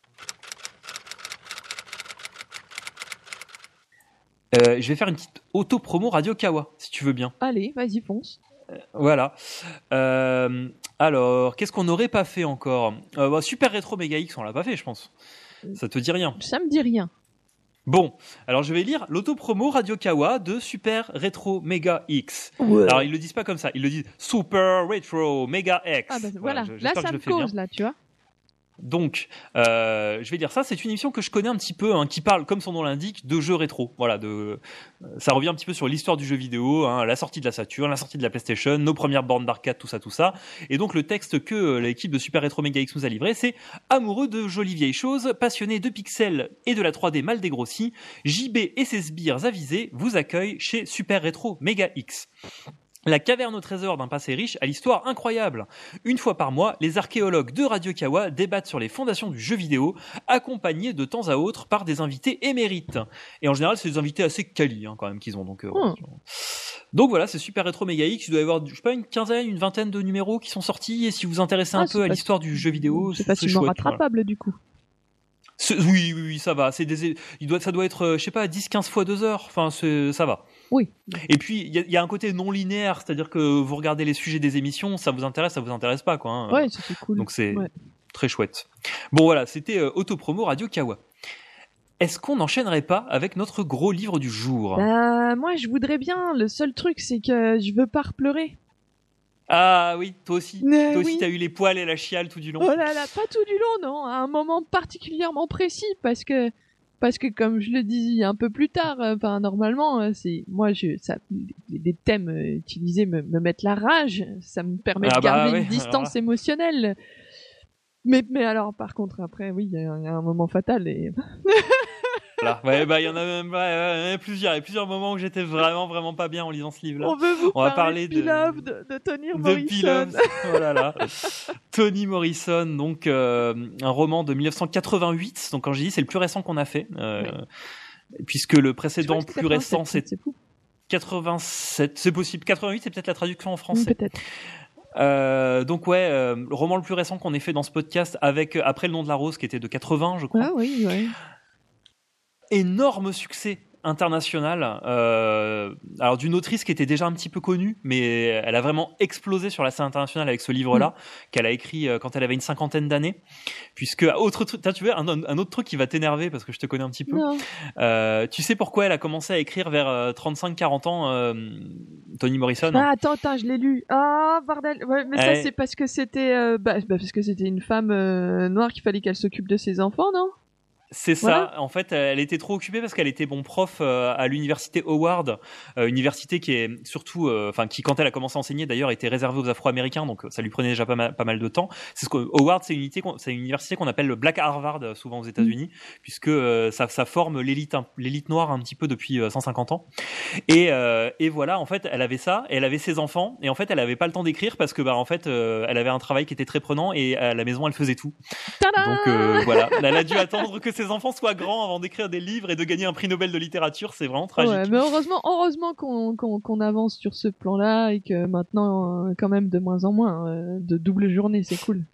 Euh, je vais faire une petite auto-promo Radio Kawa, si tu veux bien. Allez, vas-y, fonce. Euh, voilà. Euh, alors, qu'est-ce qu'on n'aurait pas fait encore euh, bah, Super Rétro Méga X, on l'a pas fait, je pense. Ça te dit rien? Ça me dit rien. Bon, alors je vais lire l'auto-promo Radio Kawa de Super Rétro Méga X. Ouais. Alors, ils le disent pas comme ça, ils le disent Super Rétro Méga X. Ah bah voilà, voilà je, là ça me cause, là, tu vois. Donc, euh, je vais dire ça. C'est une émission que je connais un petit peu, hein, qui parle, comme son nom l'indique, de jeux rétro. Voilà, de, ça revient un petit peu sur l'histoire du jeu vidéo, hein, la sortie de la Saturn, la sortie de la PlayStation, nos premières bornes d'arcade, tout ça, tout ça. Et donc, le texte que l'équipe de Super Rétro Méga X nous a livré, c'est amoureux de jolies vieilles choses, passionné de pixels et de la trois D mal dégrossie, J B et ses sbires avisés vous accueillent chez Super Rétro Méga X. La caverne au trésor d'un passé riche à l'histoire incroyable. Une fois par mois, les archéologues de Radio Kawa débattent sur les fondations du jeu vidéo, accompagnés de temps à autre par des invités émérites. Et en général, c'est des invités assez quali, hein, quand même, qu'ils ont. Donc, euh, mmh. donc voilà, c'est Super Rétro Méga X. Il doit y avoir, je sais pas, une quinzaine, une vingtaine de numéros qui sont sortis. Et si vous vous intéressez ah, un peu à l'histoire du jeu vidéo, c'est, c'est facilement rattrapable, voilà. Du coup. C'est, oui, oui, oui, ça va. C'est des, il doit, ça doit être, je sais pas, dix quinze fois deux heures. Enfin, c'est, ça va. Oui. Et puis, il y, y a un côté non linéaire, c'est-à-dire que vous regardez les sujets des émissions, ça vous intéresse, ça vous intéresse pas, quoi. Hein. Ouais, c'est cool. Donc c'est ouais. très chouette. Bon, voilà, c'était euh, Autopromo Radio Kawa. Est-ce qu'on n'enchaînerait pas avec notre gros livre du jour ? Bah, moi, je voudrais bien. Le seul truc, c'est que je veux pas repleurer. Ah oui, toi aussi. Mais toi aussi, oui. t'as eu les poils et la chiale tout du long. Oh là là, pas tout du long, non. À un moment particulièrement précis, parce que, parce que comme je le disais un peu plus tard, enfin normalement, c'est moi, je, ça, les thèmes utilisés me, me mettent la rage. Ça me permet ah de garder bah, une ouais, distance émotionnelle. Mais, mais alors, par contre, après, oui, il y, y a un moment fatal et. Voilà. Ouais, bah, il y en a même, ouais, ouais, il y en a plusieurs. Il y a plusieurs moments où j'étais vraiment, vraiment pas bien en lisant ce livre-là. On veut vous On va parler, parler de Pilove de, de Toni de Morrison. Pilove. Oh là là. Toni Morrison, donc, euh, un roman de dix-neuf cent quatre-vingt-huit. Donc, quand j'ai dit, c'est le plus récent qu'on a fait. Euh, oui. Puisque le précédent c'est plus récent, c'est, c'est fou. quatre-vingt-sept. C'est possible. quatre-vingt-huit, c'est peut-être la traduction en français. Oui, peut-être. Euh, donc ouais, euh, le roman le plus récent qu'on ait fait dans ce podcast avec Après le nom de la rose qui était de quatre-vingts, je crois. Ah oui, ouais. Énorme succès international. Euh, alors d'une autrice qui était déjà un petit peu connue, mais elle a vraiment explosé sur la scène internationale avec ce livre-là, mmh. qu'elle a écrit quand elle avait une cinquantaine d'années. Puisque autre truc, tu veux un, un autre truc qui va t'énerver parce que je te connais un petit peu. Euh, tu sais pourquoi elle a commencé à écrire vers trente-cinq quarante ans, euh, Toni Morrison? Ah attends, attends, je l'ai lu. Ah bordel. Ouais, mais ça elle... c'est parce que c'était, euh, bah, bah, parce que c'était une femme euh, noire qu'il fallait qu'elle s'occupe de ses enfants, non? C'est ça. Voilà. En fait, elle était trop occupée parce qu'elle était bon prof euh, à l'université Howard, euh, université qui est surtout, enfin, euh, qui quand elle a commencé à enseigner d'ailleurs était réservée aux Afro-Américains, donc ça lui prenait déjà pas mal, pas mal de temps. C'est ce que Howard, c'est une unité, c'est une université qu'on appelle le Black Harvard souvent aux États-Unis, mmh. puisque euh, ça, ça forme l'élite, l'élite noire un petit peu depuis euh, cent cinquante ans. Et, euh, et voilà, en fait, elle avait ça, et elle avait ses enfants, et en fait, elle avait pas le temps d'écrire parce que bah en fait, euh, elle avait un travail qui était très prenant et à la maison, elle faisait tout. Tada donc euh, voilà, elle a dû attendre que ses enfants soient grands avant d'écrire des livres et de gagner un prix Nobel de littérature, c'est vraiment tragique. Ouais, mais heureusement, heureusement qu'on, qu'on, qu'on avance sur ce plan-là et que maintenant, euh, quand même, de moins en moins, euh, de double journée, c'est cool.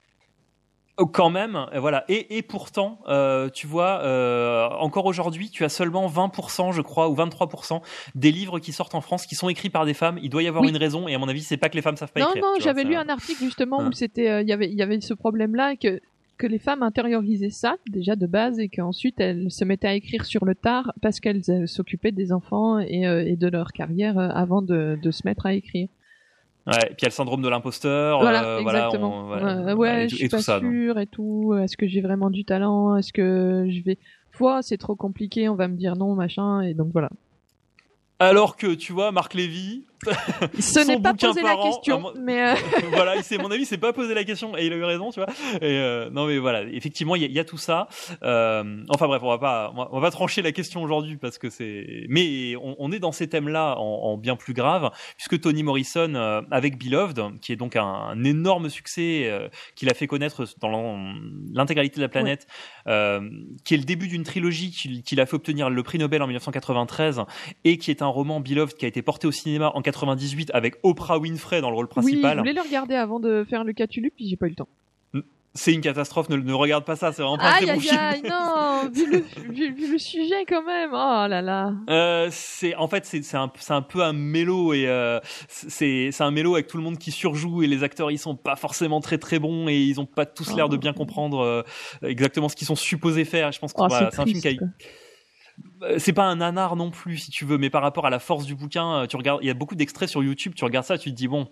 Quand même, voilà. Et, et pourtant, euh, tu vois, euh, encore aujourd'hui, tu as seulement vingt pour cent, je crois, ou vingt-trois pour cent des livres qui sortent en France qui sont écrits par des femmes. Il doit y avoir oui. une raison, et à mon avis, c'est pas que les femmes savent pas non, écrire. Non, non, j'avais vois, lu ça... un article justement hein. où c'était, il euh, y avait, il y avait ce problème-là que que les femmes intériorisaient ça déjà de base et qu'ensuite elles se mettaient à écrire sur le tard parce qu'elles euh, s'occupaient des enfants et, euh, et de leur carrière euh, avant de, de se mettre à écrire. Ouais, et puis il y a le syndrome de l'imposteur. Voilà, euh, exactement. Voilà, on, ouais, ouais et, je suis et pas ça, sûre et tout. Est-ce que j'ai vraiment du talent? Est-ce que je vais... Fois, c'est trop compliqué, on va me dire non, machin, et donc voilà. Alors que, tu vois, Marc Lévy... Ce n'est pas posé la question, an, mais... Euh... voilà, c'est mon avis, c'est pas posé la question, et il a eu raison, tu vois. Et euh, non, mais voilà, effectivement, il y, y a tout ça. Euh, enfin bref, on va pas, on va pas trancher la question aujourd'hui, parce que c'est... Mais on, on est dans ces thèmes-là en, en bien plus grave, puisque Toni Morrison, euh, avec Beloved, qui est donc un, un énorme succès, euh, qu'il a fait connaître dans l'intégralité de la planète, ouais. euh, qui est le début d'une trilogie qu'il, qu'il a fait obtenir le prix Nobel en dix-neuf cent quatre-vingt-treize, et qui est un roman Beloved qui a été porté au cinéma en quatre-vingt-dix-huit avec Oprah Winfrey dans le rôle principal. Oui, je voulais le regarder avant de faire le Cthulhu, puis j'ai pas eu le temps. C'est une catastrophe, ne, ne regarde pas ça, c'est vraiment pas aïe, un très bon film. Aïe, aïe, non, vu le, vu, vu le sujet quand même, oh là là. Euh, c'est, en fait, c'est, c'est, un, c'est un peu un mélo, et euh, c'est, c'est un mélo avec tout le monde qui surjoue, et les acteurs, ils sont pas forcément très très bons, et ils ont pas tous oh, l'air de bien comprendre euh, exactement ce qu'ils sont supposés faire. Je pense que oh, voilà, c'est, c'est triste, un film qui a... C'est pas un nanar non plus, si tu veux, mais par rapport à la force du bouquin, tu regardes, il y a beaucoup d'extraits sur YouTube, tu regardes ça, tu te dis bon,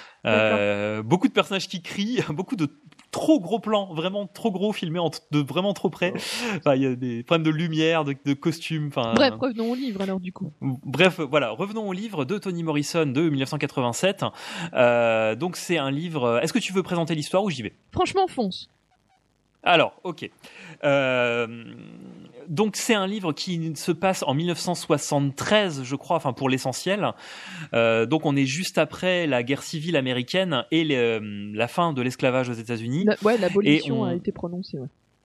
euh, beaucoup de personnages qui crient, beaucoup de trop gros plans, vraiment trop gros, filmés en t- de vraiment trop près. Enfin, il y a des problèmes de lumière, de, de costumes. Enfin. Bref, revenons au livre alors du coup. Bref, voilà, revenons au livre de Toni Morrison de dix-neuf cent quatre-vingt-sept. Euh, donc c'est un livre. Est-ce que tu veux présenter l'histoire ou j'y vais ? Franchement, fonce. Alors, ok. Euh, donc c'est un livre qui se passe en dix-neuf cent soixante-treize, je crois, enfin pour l'essentiel. Euh, donc on est juste après la guerre civile américaine et les, la fin de l'esclavage aux États-Unis. La, ouais, l'abolition on... a été prononcée. Ouais.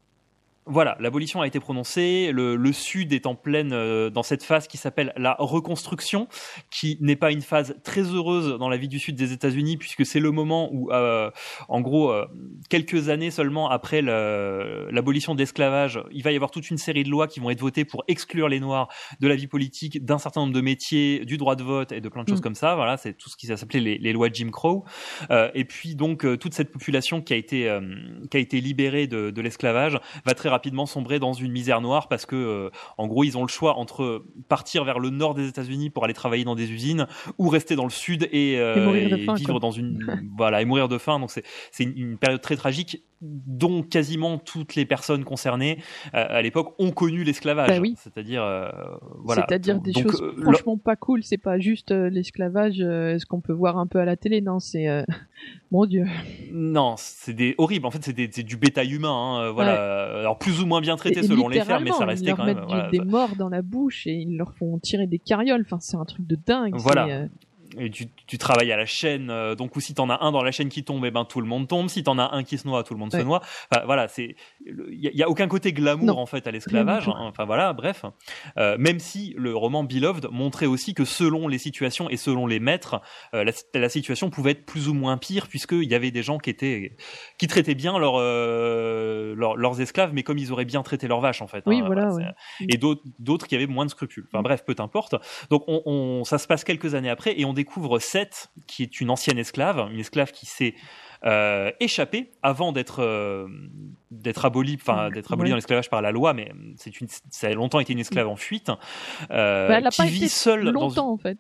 Voilà, l'abolition a été prononcée, le, le Sud est en pleine euh, dans cette phase qui s'appelle la reconstruction, qui n'est pas une phase très heureuse dans la vie du Sud des États-Unis, puisque c'est le moment où, euh, en gros, euh, quelques années seulement après le, l'abolition de l'esclavage, il va y avoir toute une série de lois qui vont être votées pour exclure les Noirs de la vie politique, d'un certain nombre de métiers, du droit de vote et de plein de choses mmh. comme ça. Voilà, c'est tout ce qui s'appelait les, les lois de Jim Crow. Euh, et puis donc euh, toute cette population qui a été euh, qui a été libérée de, de l'esclavage va très rapidement sombrer dans une misère noire parce que euh, en gros ils ont le choix entre partir vers le nord des États-Unis pour aller travailler dans des usines ou rester dans le sud et, euh, et, et faim, vivre quoi. dans une voilà et mourir de faim. Donc c'est c'est une, une période très tragique dont quasiment toutes les personnes concernées euh, à l'époque ont connu l'esclavage. Bah oui. C'est-à-dire euh, voilà. C'est-à-dire des donc, choses euh, franchement pas cool. C'est pas juste euh, l'esclavage, euh, ce qu'on peut voir un peu à la télé. Non, c'est euh... mon Dieu. Non, c'est des horrible. En fait, c'est, des, c'est du bétail humain. Hein, voilà. Ouais. Alors plus ou moins bien traité et, selon les fermes, mais ça restait quand même. Ils leur mettent voilà, des ça... morts dans la bouche et ils leur font tirer des carrioles. Enfin, c'est un truc de dingue. Voilà. C'est, euh... Et tu, tu travailles à la chaîne, euh, donc ou si t'en as un dans la chaîne qui tombe, et ben tout le monde tombe. Si t'en as un qui se noie, tout le monde ouais. se noie. Enfin voilà, c'est il y, y a aucun côté glamour non. en fait à l'esclavage. Hein, enfin voilà, bref. Euh, même si le roman Beloved montrait aussi que selon les situations et selon les maîtres, euh, la, la situation pouvait être plus ou moins pire puisqu'il y avait des gens qui étaient qui traitaient bien leurs euh, leur, leurs esclaves, mais comme ils auraient bien traité leurs vaches en fait. Oui hein, voilà. voilà ouais. Et d'autres d'autres qui avaient moins de scrupules. Enfin bref, peu importe. Donc on, on ça se passe quelques années après et on découvre Seth, qui est une ancienne esclave, une esclave qui s'est euh, échappée avant d'être euh, d'être abolie, enfin d'être abolie ouais. dans l'esclavage par la loi, mais c'est une, ça a longtemps été une esclave en fuite, euh, bah, elle a qui pas vit été seule longtemps dans... en fait.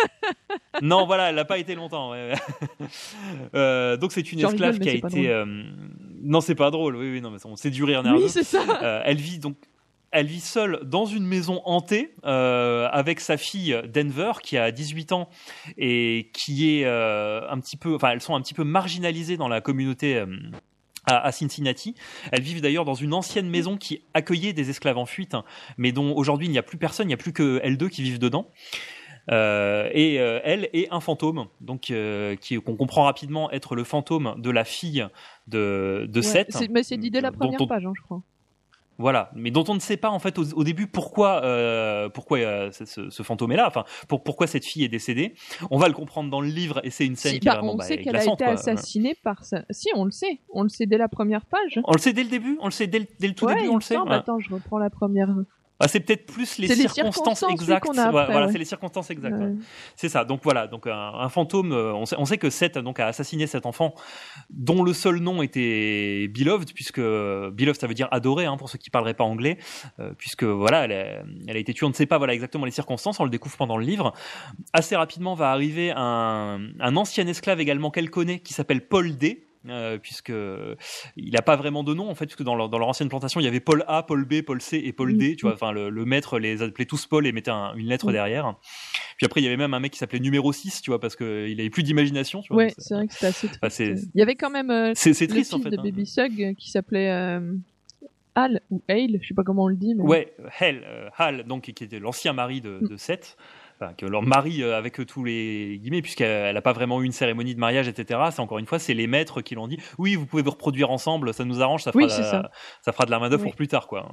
Non, voilà, elle n'a pas été longtemps. Ouais, ouais. euh, donc c'est une J'en esclave rigole, qui a été. Euh... Non, c'est pas drôle. Oui, oui, non, mais c'est du rire nerveux. Oui, c'est ça. Euh, elle vit donc. elle vit seule dans une maison hantée euh, avec sa fille Denver qui a dix-huit ans et qui est euh, un petit peu, enfin elles sont un petit peu marginalisées dans la communauté euh, à, à Cincinnati. Elles vivent d'ailleurs dans une ancienne maison qui accueillait des esclaves en fuite, hein, mais dont aujourd'hui il n'y a plus personne, il n'y a plus que elles deux qui vivent dedans. Euh, et euh, elle est un fantôme, donc euh, qui qu'on comprend rapidement être le fantôme de la fille de de ouais, Seth. C'est, mais c'est dit dès la première on... page, hein, je crois. Voilà, mais dont on ne sait pas en fait au, au début pourquoi euh, pourquoi euh, ce, ce fantôme est là, enfin pour, pourquoi cette fille est décédée. On va le comprendre dans le livre et c'est une scène si, qui bah, est vraiment on bah, sait qu'elle glaçante, a été quoi. assassinée par ça. Si on le sait, on le sait dès la première page. On le sait dès le début, on le sait dès le, dès le tout ouais, début, on le sait. Semble, ouais. Attends, je reprends la première. Ah, c'est peut-être plus les, c'est circonstances, les circonstances exactes. Oui, après, ouais, voilà, ouais. c'est les circonstances exactes. Ouais. Ouais. C'est ça. Donc voilà, donc un, un fantôme. On sait, on sait que Seth donc a assassiné cet enfant, dont le seul nom était Beloved, puisque Beloved ça veut dire adoré, hein, pour ceux qui parleraient pas anglais, euh, puisque voilà, elle a, elle a été tuée. On ne sait pas voilà exactement les circonstances. On le découvre pendant le livre. Assez rapidement va arriver un, un ancien esclave également qu'elle connaît, qui s'appelle Paul D. Euh, puisque il n'a pas vraiment de nom en fait, puisque dans leur, dans leur ancienne plantation il y avait Paul A, Paul B, Paul C et Paul D, tu vois, enfin le, le maître les appelait tous Paul et mettait un, une lettre mmh. derrière. Puis après il y avait même un mec qui s'appelait numéro six, tu vois, parce que il avait plus d'imagination, tu vois. Ouais, c'est vrai que c'était assez triste. Enfin, c'est... Il y avait quand même euh, c'est, c'est triste, le fils en fait, de hein. Baby Sug qui s'appelait euh, Hal ou Hale, je sais pas comment on le dit. Mais... Ouais, Hal, euh, Hal, donc qui était l'ancien mari de, de Seth. Enfin, que leur mari euh, avec tous les guillemets, puisqu'elle n'a pas vraiment eu une cérémonie de mariage, et cetera. C'est encore une fois, c'est les maîtres qui l'ont dit. Oui, vous pouvez vous reproduire ensemble, ça nous arrange, ça fera, oui, la, ça. ça fera de la main d'œuvre oui. pour plus tard, quoi.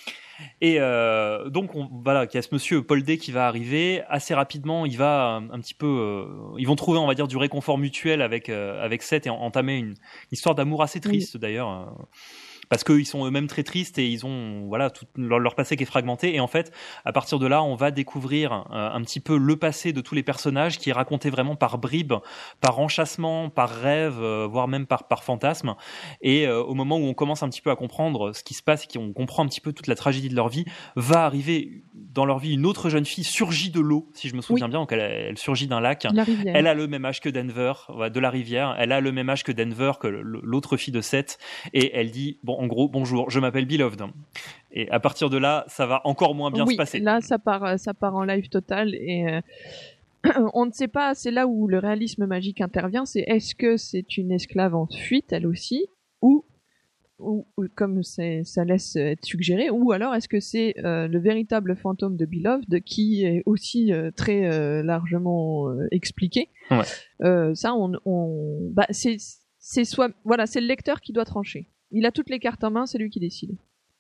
Et euh, donc on, voilà, il y a ce monsieur Paul D qui va arriver assez rapidement. Il va un, un petit peu, euh, ils vont trouver, on va dire, du réconfort mutuel avec euh, avec Seth et entamer une, une histoire d'amour assez triste oui. d'ailleurs. Euh, parce qu'ils sont eux-mêmes très tristes et ils ont voilà tout leur, leur passé qui est fragmenté, et en fait à partir de là on va découvrir euh, un petit peu le passé de tous les personnages qui est raconté vraiment par bribes, par enchâssement, par rêve, euh, voire même par par fantasme, et euh, au moment où on commence un petit peu à comprendre ce qui se passe et qu'on comprend un petit peu toute la tragédie de leur vie, va arriver dans leur vie une autre jeune fille surgie de l'eau, si je me souviens oui. bien, donc elle, elle surgit d'un lac, elle a le même âge que Denver, ouais, de la rivière, elle a le même âge que Denver, que l'autre fille de Seth, et elle dit bon, en gros, bonjour, je m'appelle Beloved. Et à partir de là, ça va encore moins bien oui, se passer. Là, ça part, ça part en live total et euh, on ne sait pas. C'est là où le réalisme magique intervient. C'est est-ce que c'est une esclave en fuite, elle aussi, ou, ou, ou comme c'est, ça laisse être suggéré, ou alors est-ce que c'est euh, le véritable fantôme de Beloved qui est aussi euh, très euh, largement euh, expliqué. Ouais. Euh, ça, on, on, bah, c'est, c'est soit, voilà, c'est le lecteur qui doit trancher. Il a toutes les cartes en main, c'est lui qui décide.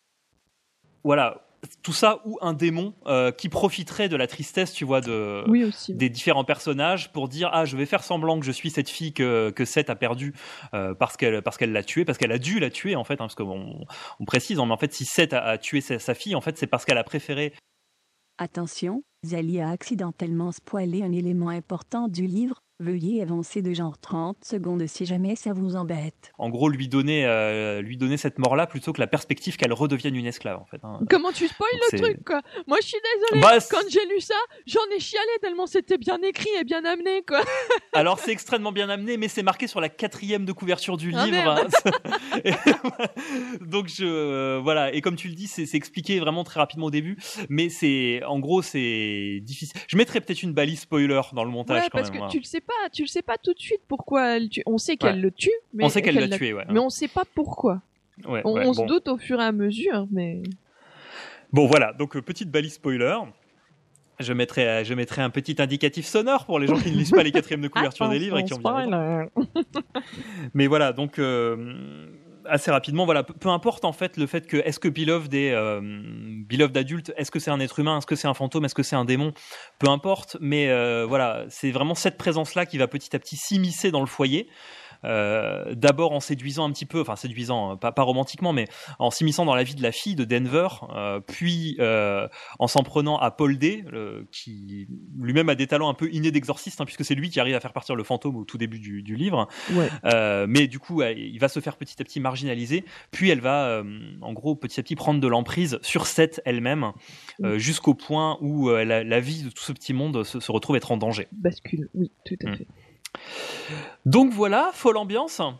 Voilà, tout ça ou un démon euh, qui profiterait de la tristesse, tu vois, de oui aussi, des différents personnages pour dire ah je vais faire semblant que je suis cette fille que que Seth a perdue euh, parce qu'elle parce qu'elle l'a tuée, parce qu'elle a dû la tuer en fait, hein, parce qu'on on précise, hein, mais en fait si Seth a, a tué sa, sa fille, en fait c'est parce qu'elle a préféré. Attention, Zali a accidentellement spoilé un élément important du livre. Veuillez avancer de genre trente secondes si jamais ça vous embête. En gros, lui donner, euh, lui donner cette mort-là plutôt que la perspective qu'elle redevienne une esclave, en fait. Hein. Comment tu spoil le c'est... truc, quoi? Moi, je suis désolée. Bah, quand j'ai lu ça, j'en ai chialé tellement c'était bien écrit et bien amené, quoi. Alors, c'est extrêmement bien amené, mais c'est marqué sur la quatrième de couverture du ah, livre. et, donc, je, euh, voilà. Et comme tu le dis, c'est, c'est expliqué vraiment très rapidement au début, mais c'est, en gros, c'est difficile. Je mettrais peut-être une balise spoiler dans le montage, ouais, quand parce même. que Voilà. tu le sais pas, tu le sais pas tout de suite pourquoi elle tue. On sait qu'elle ouais. le tue, mais on sait qu'elle, qu'elle l'a l'a tué, ouais. Mais on sait pas pourquoi. Ouais, on ouais, on bon. se doute au fur et à mesure, mais. Bon, voilà. Donc, euh, petite balise spoiler. Je mettrai, je mettrai un petit indicatif sonore pour les gens qui ne lisent pas les quatrièmes de couverture des livres et qui ont bien. Mais voilà, donc. Euh, assez rapidement, voilà, peu importe en fait le fait que est-ce que Beloved est euh, Beloved adulte, est-ce que c'est un être humain, est-ce que c'est un fantôme, est-ce que c'est un démon, peu importe, mais euh, voilà, c'est vraiment cette présence-là qui va petit à petit s'immiscer dans le foyer. Euh, d'abord en séduisant un petit peu, enfin séduisant, pas, pas romantiquement, mais en s'immisçant dans la vie de la fille de Denver, euh, puis euh, en s'en prenant à Paul D, le, qui lui-même a des talents un peu innés d'exorciste, hein, puisque c'est lui qui arrive à faire partir le fantôme au tout début du, du livre. Ouais. Euh, mais du coup, il va se faire petit à petit marginaliser, puis elle va, euh, en gros, petit à petit prendre de l'emprise sur Seth elle-même, euh, jusqu'au point où euh, la, la vie de tout ce petit monde se, se retrouve être en danger. Bascule, oui, tout à fait. Mmh. Donc voilà, folle ambiance.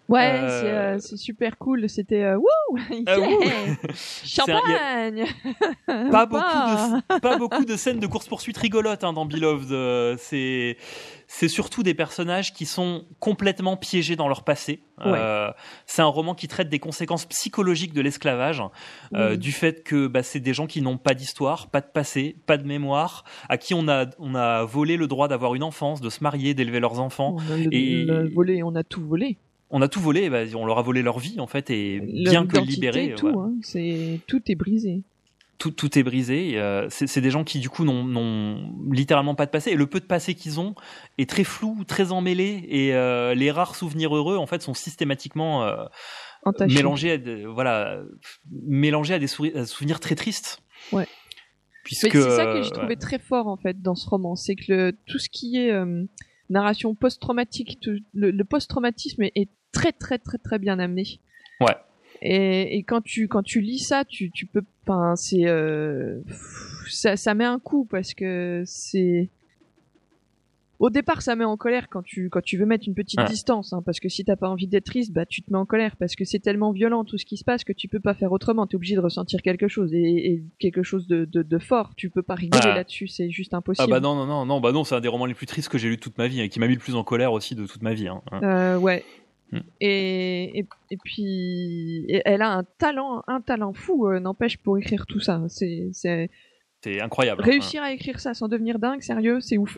Ouais, Euh, c'est, euh, c'est super cool. C'était euh, wouh, Ah, yeah, ouh. champagne. pas Bah. beaucoup de pas beaucoup de scènes de course poursuite rigolotes hein, dans Beloved. Euh, c'est c'est surtout des personnages qui sont complètement piégés dans leur passé. Ouais. Euh, c'est un roman qui traite des conséquences psychologiques de l'esclavage, euh, Oui. du fait que bah, c'est des gens qui n'ont pas d'histoire, pas de passé, pas de mémoire, à qui on a on a volé le droit d'avoir une enfance, de se marier, d'élever leurs enfants. On a le, Et- le volé, on a tout volé. On a tout volé, bah, on leur a volé leur vie en fait, et Leur bien que identité, libérés, tout, voilà. hein, c'est tout est brisé. tout, tout est brisé. Euh, c'est, c'est des gens qui du coup n'ont, n'ont littéralement pas de passé, et le peu de passé qu'ils ont est très flou, très emmêlé, et euh, les rares souvenirs heureux en fait sont systématiquement euh, Entaché. mélangés à des, voilà mélangés à des souris- à souvenirs très tristes. Ouais. Puisque Mais c'est ça que j'ai euh, trouvé ouais. très fort en fait dans ce roman, c'est que le, tout ce qui est euh, narration post-traumatique, tout- le, le post-traumatisme est, est très très très très bien amené. Ouais. Et, et quand tu quand tu lis ça, tu tu peux, enfin c'est euh, ça ça met un coup parce que c'est au départ ça met en colère quand tu quand tu veux mettre une petite Ouais. distance, hein, parce que si t'as pas envie d'être triste, bah tu te mets en colère parce que c'est tellement violent tout ce qui se passe que tu peux pas faire autrement. T'es obligé de ressentir quelque chose et, et quelque chose de, de de fort. Tu peux pas rigoler Ouais. là-dessus, c'est juste Ah impossible. bah non non non non bah non c'est un des romans les plus tristes que j'ai lu de toute ma vie et qui m'a mis le plus en colère aussi de toute ma vie. Hein. Euh, ouais. Mm. Et, et, et puis, et elle a un talent, un talent fou, euh, n'empêche, pour écrire tout ça. C'est, c'est... C'est incroyable. hein. Réussir à écrire ça sans devenir dingue, sérieux, c'est ouf.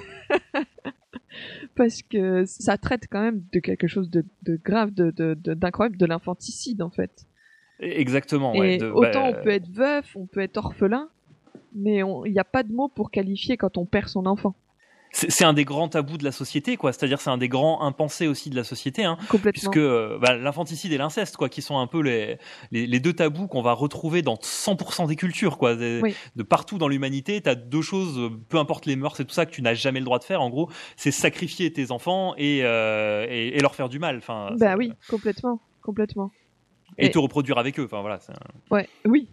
Parce que ça traite quand même de quelque chose de, de grave, de, de, de- d'incroyable, de l'infanticide, en fait. Exactement. Ouais, et de- autant bah, on peut être veuf, on peut être orphelin, mais il n'y a pas de mot pour qualifier quand on perd son enfant. c'est, c'est un des grands tabous de la société, quoi. C'est-à-dire, c'est un des grands impensés aussi de la société, hein. Complètement. Puisque euh, bah, l'infanticide et l'inceste, quoi, qui sont un peu les, les, les deux tabous qu'on va retrouver dans cent pour cent des cultures, quoi. De, Oui. de partout dans l'humanité, t'as deux choses, euh, peu importe les mœurs et tout ça, que tu n'as jamais le droit de faire. En gros, c'est sacrifier tes enfants et, euh, et, et leur faire du mal. Enfin, Bah c'est- oui, complètement, complètement. Et Et- te reproduire avec eux. Enfin voilà. C'est un- Ouais, oui.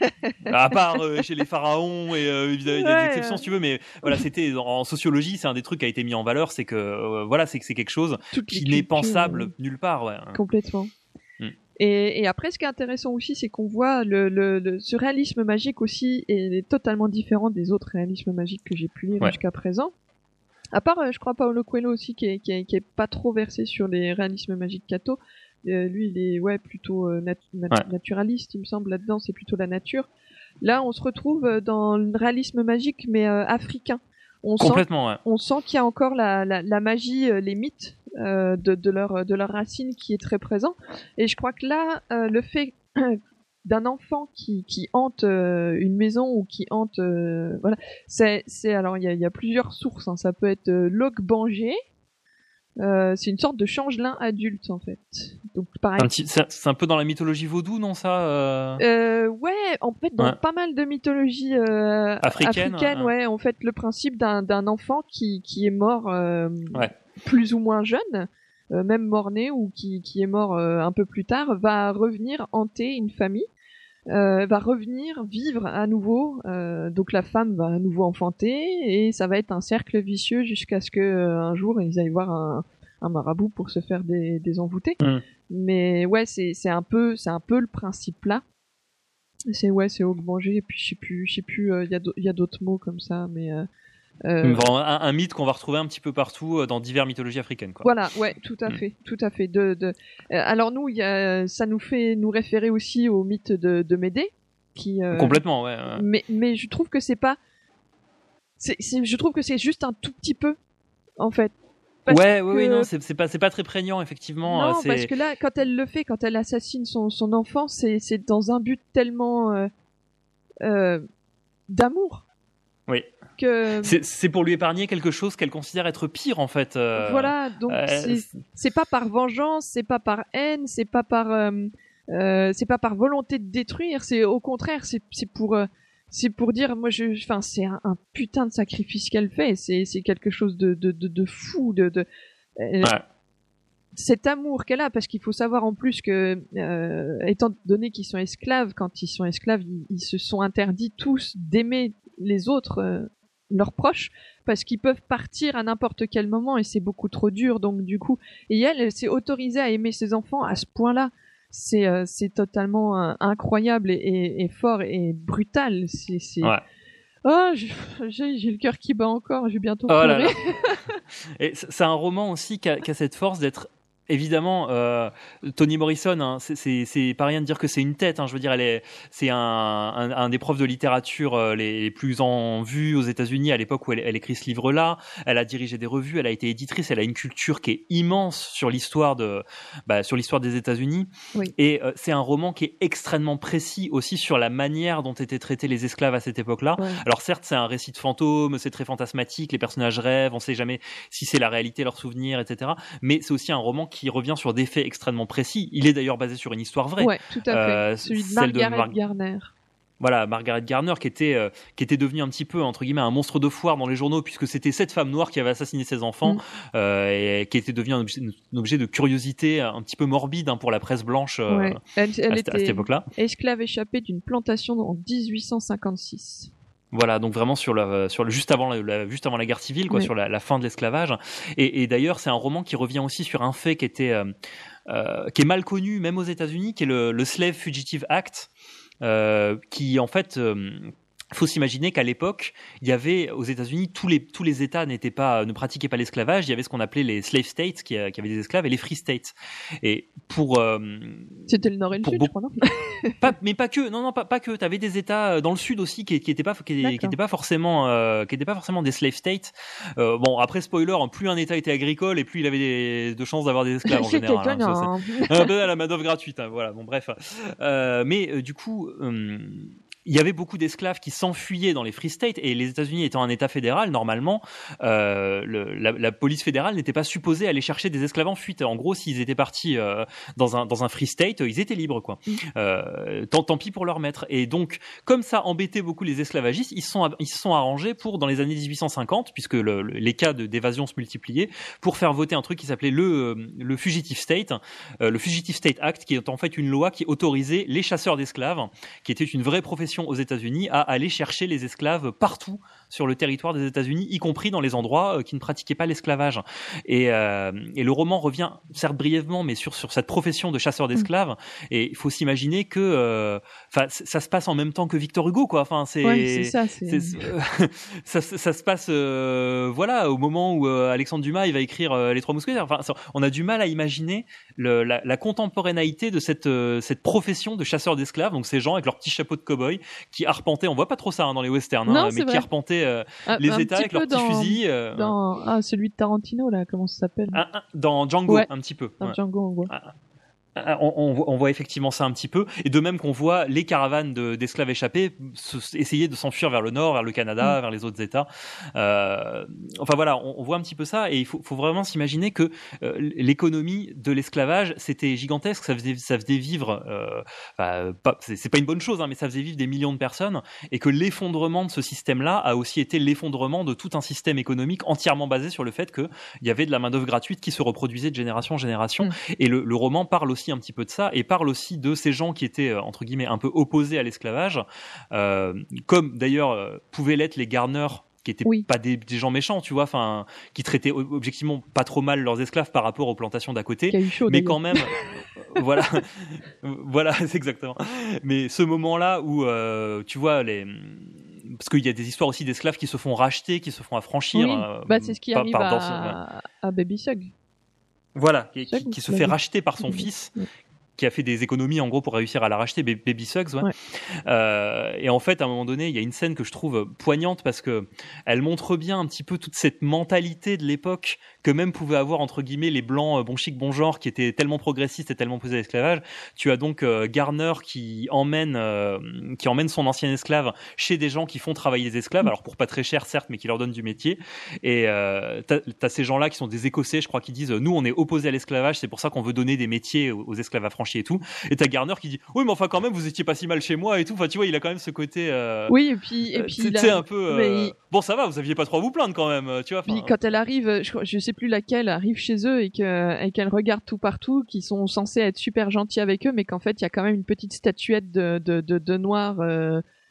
À part euh, chez les pharaons et euh, évidemment il y a des Ouais, exceptions ouais. si tu veux, mais voilà, c'était en sociologie, c'est un des trucs qui a été mis en valeur, c'est que euh, voilà, c'est que c'est quelque chose Toutes les qui n'est cultures, pensable euh, nulle part. Ouais. Complètement. Mm. Et, et après, ce qui est intéressant aussi, c'est qu'on voit le, le, le- ce réalisme magique aussi est totalement différent des autres réalismes magiques que j'ai pu lire Ouais. jusqu'à présent. À part, euh, je crois, Paolo Coelho aussi, qui est, qui, est, qui est pas trop versé sur les réalismes magiques catho. Euh, lui, il est ouais plutôt euh, nat- nat- Ouais. naturaliste, il me semble. Là-dedans, c'est plutôt la nature. Là, on se retrouve euh, dans le réalisme magique, mais euh, africain. On sent Complètement. Ouais. on sent qu'il y a encore la, la, la magie, euh, les mythes euh, de, de leur de leurs racines qui est très présent. Et je crois que là, euh, le fait d'un enfant qui, qui hante euh, une maison ou qui hante, euh, voilà, c'est c'est alors il y a, il y a plusieurs sources. Hein. Ça peut être euh, l'Ogbanger. Euh, c'est une sorte de changelin adulte en fait. Donc pareil. Un petit, c'est, c'est un peu dans la mythologie vaudou, non ça euh... Euh, ouais, en fait, dans Ouais. pas mal de mythologies euh, Africaines, africaines, ouais. ouais, en fait, le principe d'un d'un enfant qui qui est mort euh, Ouais. plus ou moins jeune, euh, même mort-né ou qui qui est mort euh, un peu plus tard, va revenir hanter une famille, euh, va revenir vivre à nouveau. Euh, donc la femme va à nouveau enfanter et ça va être un cercle vicieux jusqu'à ce que euh, un jour ils aillent voir un un marabout pour se faire des des envoûtés. Mm. Mais ouais, c'est c'est un peu c'est un peu le principe là. C'est ouais, c'est Ogbanger et puis je sais plus, je sais plus, il y a d'au- y a d'autres mots comme ça, mais euh, euh, Vraiment un, un mythe qu'on va retrouver un petit peu partout euh, dans diverses mythologies africaines, quoi. voilà, ouais, tout à Mm. fait, tout à fait. De, de, euh, alors nous, il y a, ça nous fait nous référer aussi au mythe de, de Médée, qui. euh, Complètement, ouais. ouais. Mais mais je trouve que c'est pas, c'est, c'est, je trouve que c'est juste un tout petit peu, en fait. Parce Ouais, ouais, que- ouais, non, c'est, c'est pas, c'est pas très prégnant, effectivement. Non, euh, c'est... parce que là, quand elle le fait, quand elle assassine son, son enfant, c'est, c'est dans un but tellement euh, euh, d'amour Oui. que C'est, c'est pour lui épargner quelque chose qu'elle considère être pire, en fait. euh, voilà. Donc euh, c'est, c'est- c'est pas par vengeance, c'est pas par haine, c'est pas par euh, euh, c'est pas par volonté de détruire. C'est au contraire, c'est c'est pour euh, c'est pour dire moi je, enfin c'est un, un putain de sacrifice qu'elle fait. C'est c'est quelque chose de de de, de fou de de euh, Ouais. cet amour qu'elle a, parce qu'il faut savoir en plus que, euh, étant donné qu'ils sont esclaves, quand ils sont esclaves, ils, ils se sont interdits tous d'aimer les autres, euh, leurs proches parce qu'ils peuvent partir à n'importe quel moment et c'est beaucoup trop dur. Donc du coup, et elle, elle s'est autorisée à aimer ses enfants à ce point-là. C'est euh, c'est totalement euh, incroyable et, et, et fort et brutal. C'est c'est Ouais. Oh, j'ai, j'ai le cœur qui bat encore, je vais bientôt Oh pleurer. là là. Et c'est un roman aussi qui a, qui a cette force d'être évidemment euh, Toni Morrison, hein, c'est, c'est, c'est pas rien de dire que c'est une tête. Hein, je veux dire, elle est, c'est un, un, un des profs de littérature euh, les, les plus en vue aux États-Unis à l'époque où elle, elle écrit ce livre-là. Elle a dirigé des revues, elle a été éditrice, elle a une culture qui est immense sur l'histoire de, bah, sur l'histoire des États-Unis. Oui. Et euh, c'est un roman qui est extrêmement précis aussi sur la manière dont étaient traités les esclaves à cette époque-là. Ouais. Alors certes, c'est un récit de fantôme, c'est très fantasmatique, les personnages rêvent, on sait jamais si c'est la réalité, leurs souvenirs, et cetera. Mais c'est aussi un roman qui revient sur des faits extrêmement précis. Il est d'ailleurs basé sur une histoire vraie. Ouais, tout à fait. Euh, Celui de celle Margaret de Mar- Garner. Voilà, Margaret Garner qui était euh, qui était devenue un petit peu entre guillemets un monstre de foire dans les journaux puisque c'était cette femme noire qui avait assassiné ses enfants Mm. euh, et qui était devenue un objet, un objet de curiosité un petit peu morbide hein, pour la presse blanche euh, Ouais. Elle, elle à, cette- à cette était époque-là. esclave échappée d'une plantation en dix-huit cent cinquante-six. Voilà, donc vraiment sur la, sur le juste avant la, la- juste avant la guerre civile, quoi, Oui. sur la, la fin de l'esclavage. Et, et d'ailleurs, c'est un roman qui revient aussi sur un fait qui était, euh, euh, qui est mal connu même aux États-Unis, qui est le, le Slave Fugitive Act, euh, qui en fait. Euh, faut s'imaginer qu'à l'époque, il y avait aux États-Unis tous les tous les États n'étaient pas ne pratiquaient pas l'esclavage. Il y avait ce qu'on appelait les slave states qui, qui avaient des esclaves et les free states. Et pour euh, C'était le nord et le pour sud, beaucoup- je crois, non? pas, mais pas que, non, non, pas, pas que. T'avais des États euh, dans le sud aussi qui, qui étaient pas, qui, qui D'accord. étaient pas forcément, euh, qui étaient pas forcément des slave states. Euh, bon, après spoiler, plus un État était agricole et plus il avait des, de chances d'avoir des esclaves en C'était général. hein. Ça, étonnant. c'est un peu à la main d'œuvre gratuite. Hein, voilà. Bon, bref. Euh, mais euh, du coup. Euh, il y avait beaucoup d'esclaves qui s'enfuyaient dans les free states et les États-Unis étant un État fédéral, normalement, euh, le, la, la police fédérale n'était pas supposée aller chercher des esclaves en fuite. En gros, s'ils étaient partis euh, dans un dans un free state, ils étaient libres, quoi. Mm. Euh, tant, tant pis pour leur maître. Et donc, comme ça embêtait beaucoup les esclavagistes, ils se sont ils se sont arrangés pour dans les années dix-huit cent cinquante, puisque le, le, les cas de d'évasion se multipliaient, pour faire voter un truc qui s'appelait le le Fugitive State, euh, le Fugitive State Act, qui est en fait une loi qui autorisait les chasseurs d'esclaves, qui était une vraie profession aux États-Unis, à aller chercher les esclaves partout sur le territoire des États-Unis, y compris dans les endroits euh, qui ne pratiquaient pas l'esclavage. Et, euh, et le roman revient, certes brièvement, mais sur sur cette profession de chasseur d'esclaves. Mmh. Et il faut s'imaginer que, enfin, euh, ça se passe en même temps que Victor Hugo, quoi. Enfin, c'est, ouais, c'est ça. C'est... c'est euh, ça, ça se passe, euh, voilà, au moment où euh, Alexandre Dumas il va écrire euh, Les Trois Mousquetaires. Enfin, ça, on a du mal à imaginer le, la, la contemporanéité de cette euh, cette profession de chasseur d'esclaves. Donc ces gens avec leurs petits chapeaux de cow-boy qui arpentaient, on voit pas trop ça hein, dans les westerns, hein, non, mais vrai. qui arpentaient euh, ah, les États avec leurs dans, petits fusils. Euh, dans ah, celui de Tarantino là, comment ça s'appelle? un, un, Dans Django, ouais. un petit peu. Dans ouais. Django, on voit. Ah. On, on, on voit effectivement ça un petit peu, et de même qu'on voit les caravanes de, d'esclaves échappés se, essayer de s'enfuir vers le nord, vers le Canada, mmh. vers les autres États. Euh, enfin voilà, on, on voit un petit peu ça, et il faut, faut vraiment s'imaginer que euh, l'économie de l'esclavage c'était gigantesque, ça faisait, ça faisait vivre, euh, enfin, pas, c'est, c'est pas une bonne chose, hein, mais ça faisait vivre des millions de personnes, et que l'effondrement de ce système-là a aussi été l'effondrement de tout un système économique entièrement basé sur le fait qu'il y avait de la main d'œuvre gratuite qui se reproduisait de génération en génération, mmh. et le, le roman parle aussi un petit peu de ça et parle aussi de ces gens qui étaient entre guillemets un peu opposés à l'esclavage, euh, comme d'ailleurs euh, pouvaient l'être les Garner, qui étaient oui. pas des, des gens méchants, tu vois, enfin, qui traitaient objectivement pas trop mal leurs esclaves par rapport aux plantations d'à côté, chaud, mais d'ailleurs. quand même, voilà, voilà, c'est exactement. Mais ce moment-là où, euh, tu vois, les parce qu'il y a des histoires aussi d'esclaves qui se font racheter, qui se font affranchir. Oui. Euh, bah, c'est ce qui par, arrive par, à, dans, ouais. à Baby Sugg. Voilà, qui, qui, qui se fait racheter par son fils, ouais. qui a fait des économies en gros pour réussir à la racheter, Baby Suggs. Ouais. Ouais. Euh, et en fait, à un moment donné, il y a une scène que je trouve poignante parce que elle montre bien un petit peu toute cette mentalité de l'époque que même pouvaient avoir entre guillemets les blancs bon chic bon genre qui étaient tellement progressistes et tellement opposés à l'esclavage. Tu as donc euh, Garner qui emmène euh, qui emmène son ancien esclave chez des gens qui font travailler les esclaves, alors pour pas très cher certes, mais qui leur donnent du métier. Et euh, t'as, t'as ces gens-là qui sont des Écossais, je crois, qui disent nous on est opposés à l'esclavage, c'est pour ça qu'on veut donner des métiers aux, aux esclaves affranchis et tout. Et t'as Garner qui dit oui mais enfin quand même vous étiez pas si mal chez moi et tout. Enfin tu vois il a quand même ce côté. Euh, oui et puis et puis tu sais un peu. Euh, il... Bon ça va, vous aviez pas trop à vous plaindre quand même, tu vois. Puis quand elle arrive, je, je sais plus laquelle arrive chez eux et que et qu'elle regarde tout partout, qui sont censés être super gentils avec eux, mais qu'en fait il y a quand même une petite statuette de de de, de noir euh,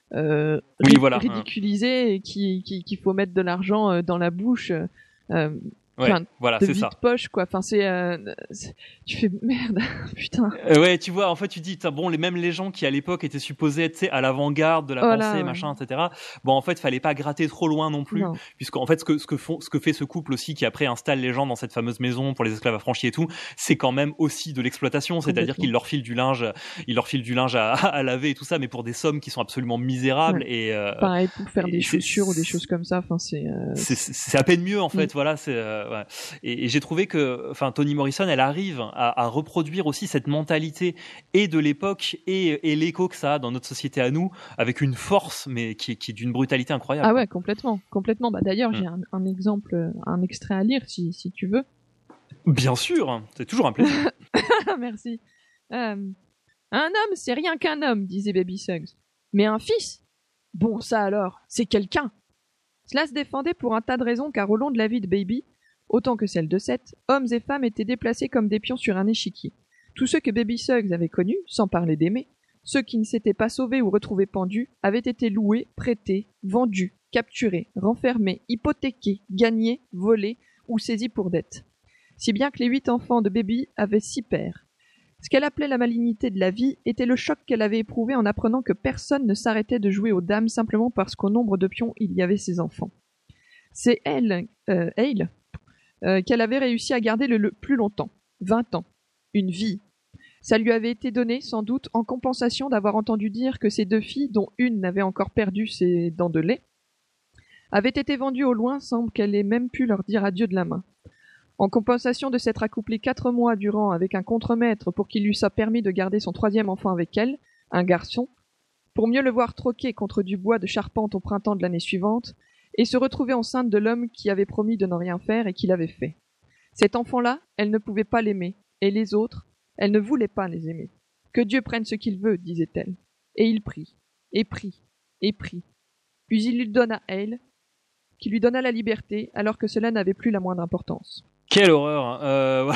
euh, oui, ri- voilà. ridiculisé et qui, qui, qu'il faut mettre de l'argent euh, dans la bouche. Euh, Ouais, Enfin, voilà, de c'est vide ça. poche quoi. Enfin c'est, euh, c'est- tu fais merde putain. Euh, ouais, tu vois, en fait, tu dis, t'as- bon, les mêmes les gens qui à l'époque étaient supposés être, tu sais, à l'avant-garde de la Voilà, pensée, ouais. machin, et cetera. Bon, en fait, fallait pas gratter trop loin non plus, Non. puisqu'en fait, ce que ce que font, ce que fait ce couple aussi, qui après installe les gens dans cette fameuse maison pour les esclaves affranchis et tout, c'est quand même aussi de l'exploitation, c'est-à-dire Complètement. qu'il leur file du linge, il leur file du linge à, à laver et tout ça, mais pour des sommes qui sont absolument misérables Ouais. et euh, Pareil pour faire et des c'est- chaussures ou des choses comme ça. Enfin c'est. Euh, c'est c'est à peine mieux en fait, Mm. voilà, c'est euh, ouais. et, et j'ai trouvé que enfin Toni Morrison, elle arrive à, à reproduire aussi cette mentalité et de l'époque et, et l'écho que ça a dans notre société à nous, avec une force mais qui, qui est d'une brutalité incroyable. Ah quoi. ouais, complètement, complètement. Bah d'ailleurs, Mm. j'ai un, un exemple, euh, un extrait à lire si si tu veux. Bien sûr, c'est toujours un plaisir. Merci. Euh, un homme, c'est rien qu'un homme, disait Baby Suggs. Mais un fils, bon ça alors, c'est quelqu'un. Cela se défendait pour un tas de raisons, car au long de la vie de Baby, autant que celle de Seth, hommes et femmes étaient déplacés comme des pions sur un échiquier. Tous ceux que Baby Suggs avait connus, sans parler d'aimer, ceux qui ne s'étaient pas sauvés ou retrouvés pendus, avaient été loués, prêtés, vendus, capturés, renfermés, hypothéqués, gagnés, volés ou saisis pour dette. Si bien que les huit enfants de Baby avaient six pères. Ce qu'elle appelait la malignité de la vie était le choc qu'elle avait éprouvé en apprenant que personne ne s'arrêtait de jouer aux dames simplement parce qu'au nombre de pions il y avait ses enfants. C'est elle, euh, elle, euh, qu'elle avait réussi à garder le, le plus longtemps, vingt ans, une vie. Ça lui avait été donné, sans doute, en compensation d'avoir entendu dire que ces deux filles, dont une n'avait encore perdu ses dents de lait, avaient été vendues au loin sans qu'elle ait même pu leur dire adieu de la main. En compensation de s'être accouplée quatre mois durant avec un contremaître pour qu'il lui soit permis de garder son troisième enfant avec elle, un garçon, pour mieux le voir troquer contre du bois de charpente au printemps de l'année suivante, et se retrouver enceinte de l'homme qui avait promis de ne rien faire et qui l'avait fait. Cet enfant-là, elle ne pouvait pas l'aimer, et les autres, elle ne voulait pas les aimer. Que Dieu prenne ce qu'il veut, disait-elle. Et il prit, et prit, et prit. Puis il lui donna elle, qui lui donna la liberté, alors que cela n'avait plus la moindre importance. Quelle horreur hein. euh,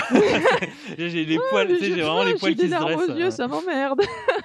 j'ai les poils, Oh, tu sais, j'ai j'ai vraiment les poils j'ai qui des se larmes dressent. aux yeux, ça m'emmerde.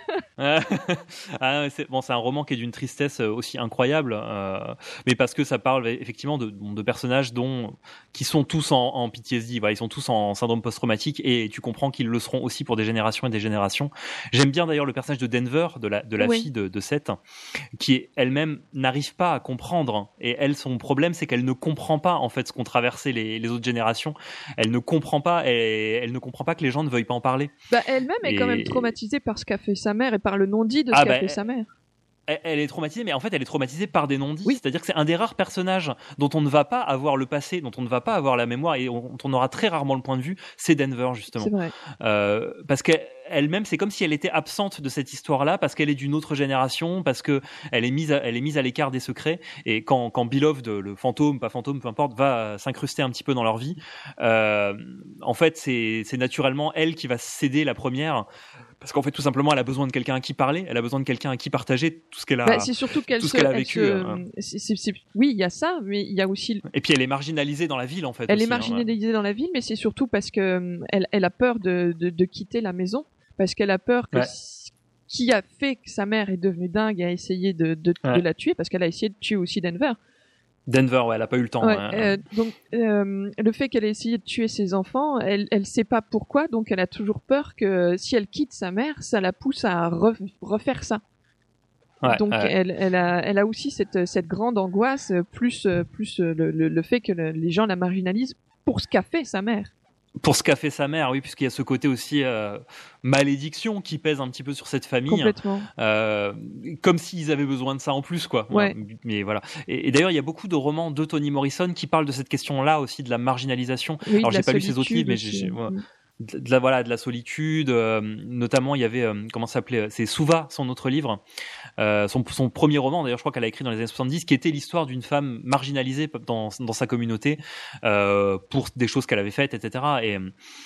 ah, c'est, bon, c'est un roman qui est d'une tristesse aussi incroyable, euh, mais parce que ça parle effectivement de, de personnages dont qui sont tous en, en P T S D, voilà, ils sont tous en syndrome post-traumatique et tu comprends qu'ils le seront aussi pour des générations et des générations. J'aime bien d'ailleurs le personnage de Denver, de la de la Oui. fille de, de Seth, qui elle-même n'arrive pas à comprendre et elle son problème c'est qu'elle ne comprend pas en fait ce qu'ont traversé les, les autres générations. Elle ne comprend pas et elle ne comprend pas que les gens ne veuillent pas en parler. Bah, elle-même est quand Et- même traumatisée par ce qu'a fait sa mère et par le non-dit de ce Ah, qu'a bah, fait sa mère. Elle, elle est traumatisée, mais en fait, elle est traumatisée par des non-dits. Oui. C'est-à-dire que c'est un des rares personnages dont on ne va pas avoir le passé, dont on ne va pas avoir la mémoire et dont on aura très rarement le point de vue. C'est Denver, justement. C'est vrai. Euh, parce qu'elle-même, c'est comme si elle était absente de cette histoire-là, parce qu'elle est d'une autre génération, parce que elle est mise, à, elle est mise à l'écart des secrets. Et quand, quand Beloved, le fantôme, pas fantôme, peu importe, va s'incruster un petit peu dans leur vie, euh, en fait, c'est, c'est naturellement elle qui va céder la première, parce qu'en fait, tout simplement, elle a besoin de quelqu'un à qui parler, elle a besoin de quelqu'un à qui partager tout ce qu'elle a. Bah, c'est surtout qu'elle tout ce se, qu'elle a elle vécu, se- euh. c'est- c'est- c'est- oui, il y a ça, mais il y a aussi, Et puis elle est marginalisée dans la ville, en fait. elle aussi, est hein, marginalisée dans la ville, mais c'est surtout parce que euh, elle, elle a peur de, de, de quitter la maison, parce qu'elle a peur que Ouais. c- qui a fait que sa mère est devenue dingue et a essayé de, de, Ouais. de la tuer, parce qu'elle a essayé de tuer aussi Denver. Denver, ouais, elle a pas eu le temps. Ouais, hein. euh, donc euh, le fait qu'elle ait essayé de tuer ses enfants, elle elle sait pas pourquoi, donc elle a toujours peur que si elle quitte sa mère, ça la pousse à re- refaire ça. Ouais, donc ouais. elle elle a elle a aussi cette cette grande angoisse euh, plus euh, plus euh, le, le le fait que le- les gens la marginalisent pour ce qu'a fait sa mère. Pour ce qu'a fait sa mère, oui, puisqu'il y a ce côté aussi euh, malédiction qui pèse un petit peu sur cette famille. Complètement. Euh, comme s'ils avaient besoin de ça en plus, quoi. Ouais. Mais voilà. Et, et d'ailleurs, il y a beaucoup de romans de Toni Morrison qui parlent de cette question-là aussi, de la marginalisation. Oui, Alors, de j'ai la pas lu ses autres solitude livres, mais aussi. j'ai, j'ai- ouais. Mm. de, de la voilà, de la solitude. Euh, notamment, il y avait euh, comment ça s'appelait, c'est Suva, son autre livre, euh, son, son premier roman. D'ailleurs, je crois qu'elle a écrit dans les années soixante-dix, qui était l'histoire d'une femme marginalisée dans, dans sa communauté euh, pour des choses qu'elle avait faites, et cetera. Et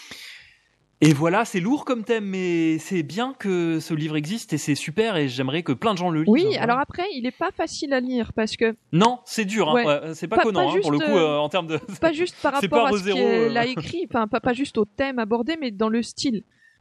Et voilà, c'est lourd comme thème, mais c'est bien que ce livre existe et c'est super et j'aimerais que plein de gens le lisent. Oui, Voilà. alors après, il est pas facile à lire parce que Non, c'est dur, hein. Ouais. Ouais, c'est pas, Pas- Conan pas hein, pour le juste, coup euh, euh, en termes de. pas juste par C'est rapport pas à ce Rosero, qu'elle euh. a écrit, enfin pas, pas juste au thème abordé, mais dans le style.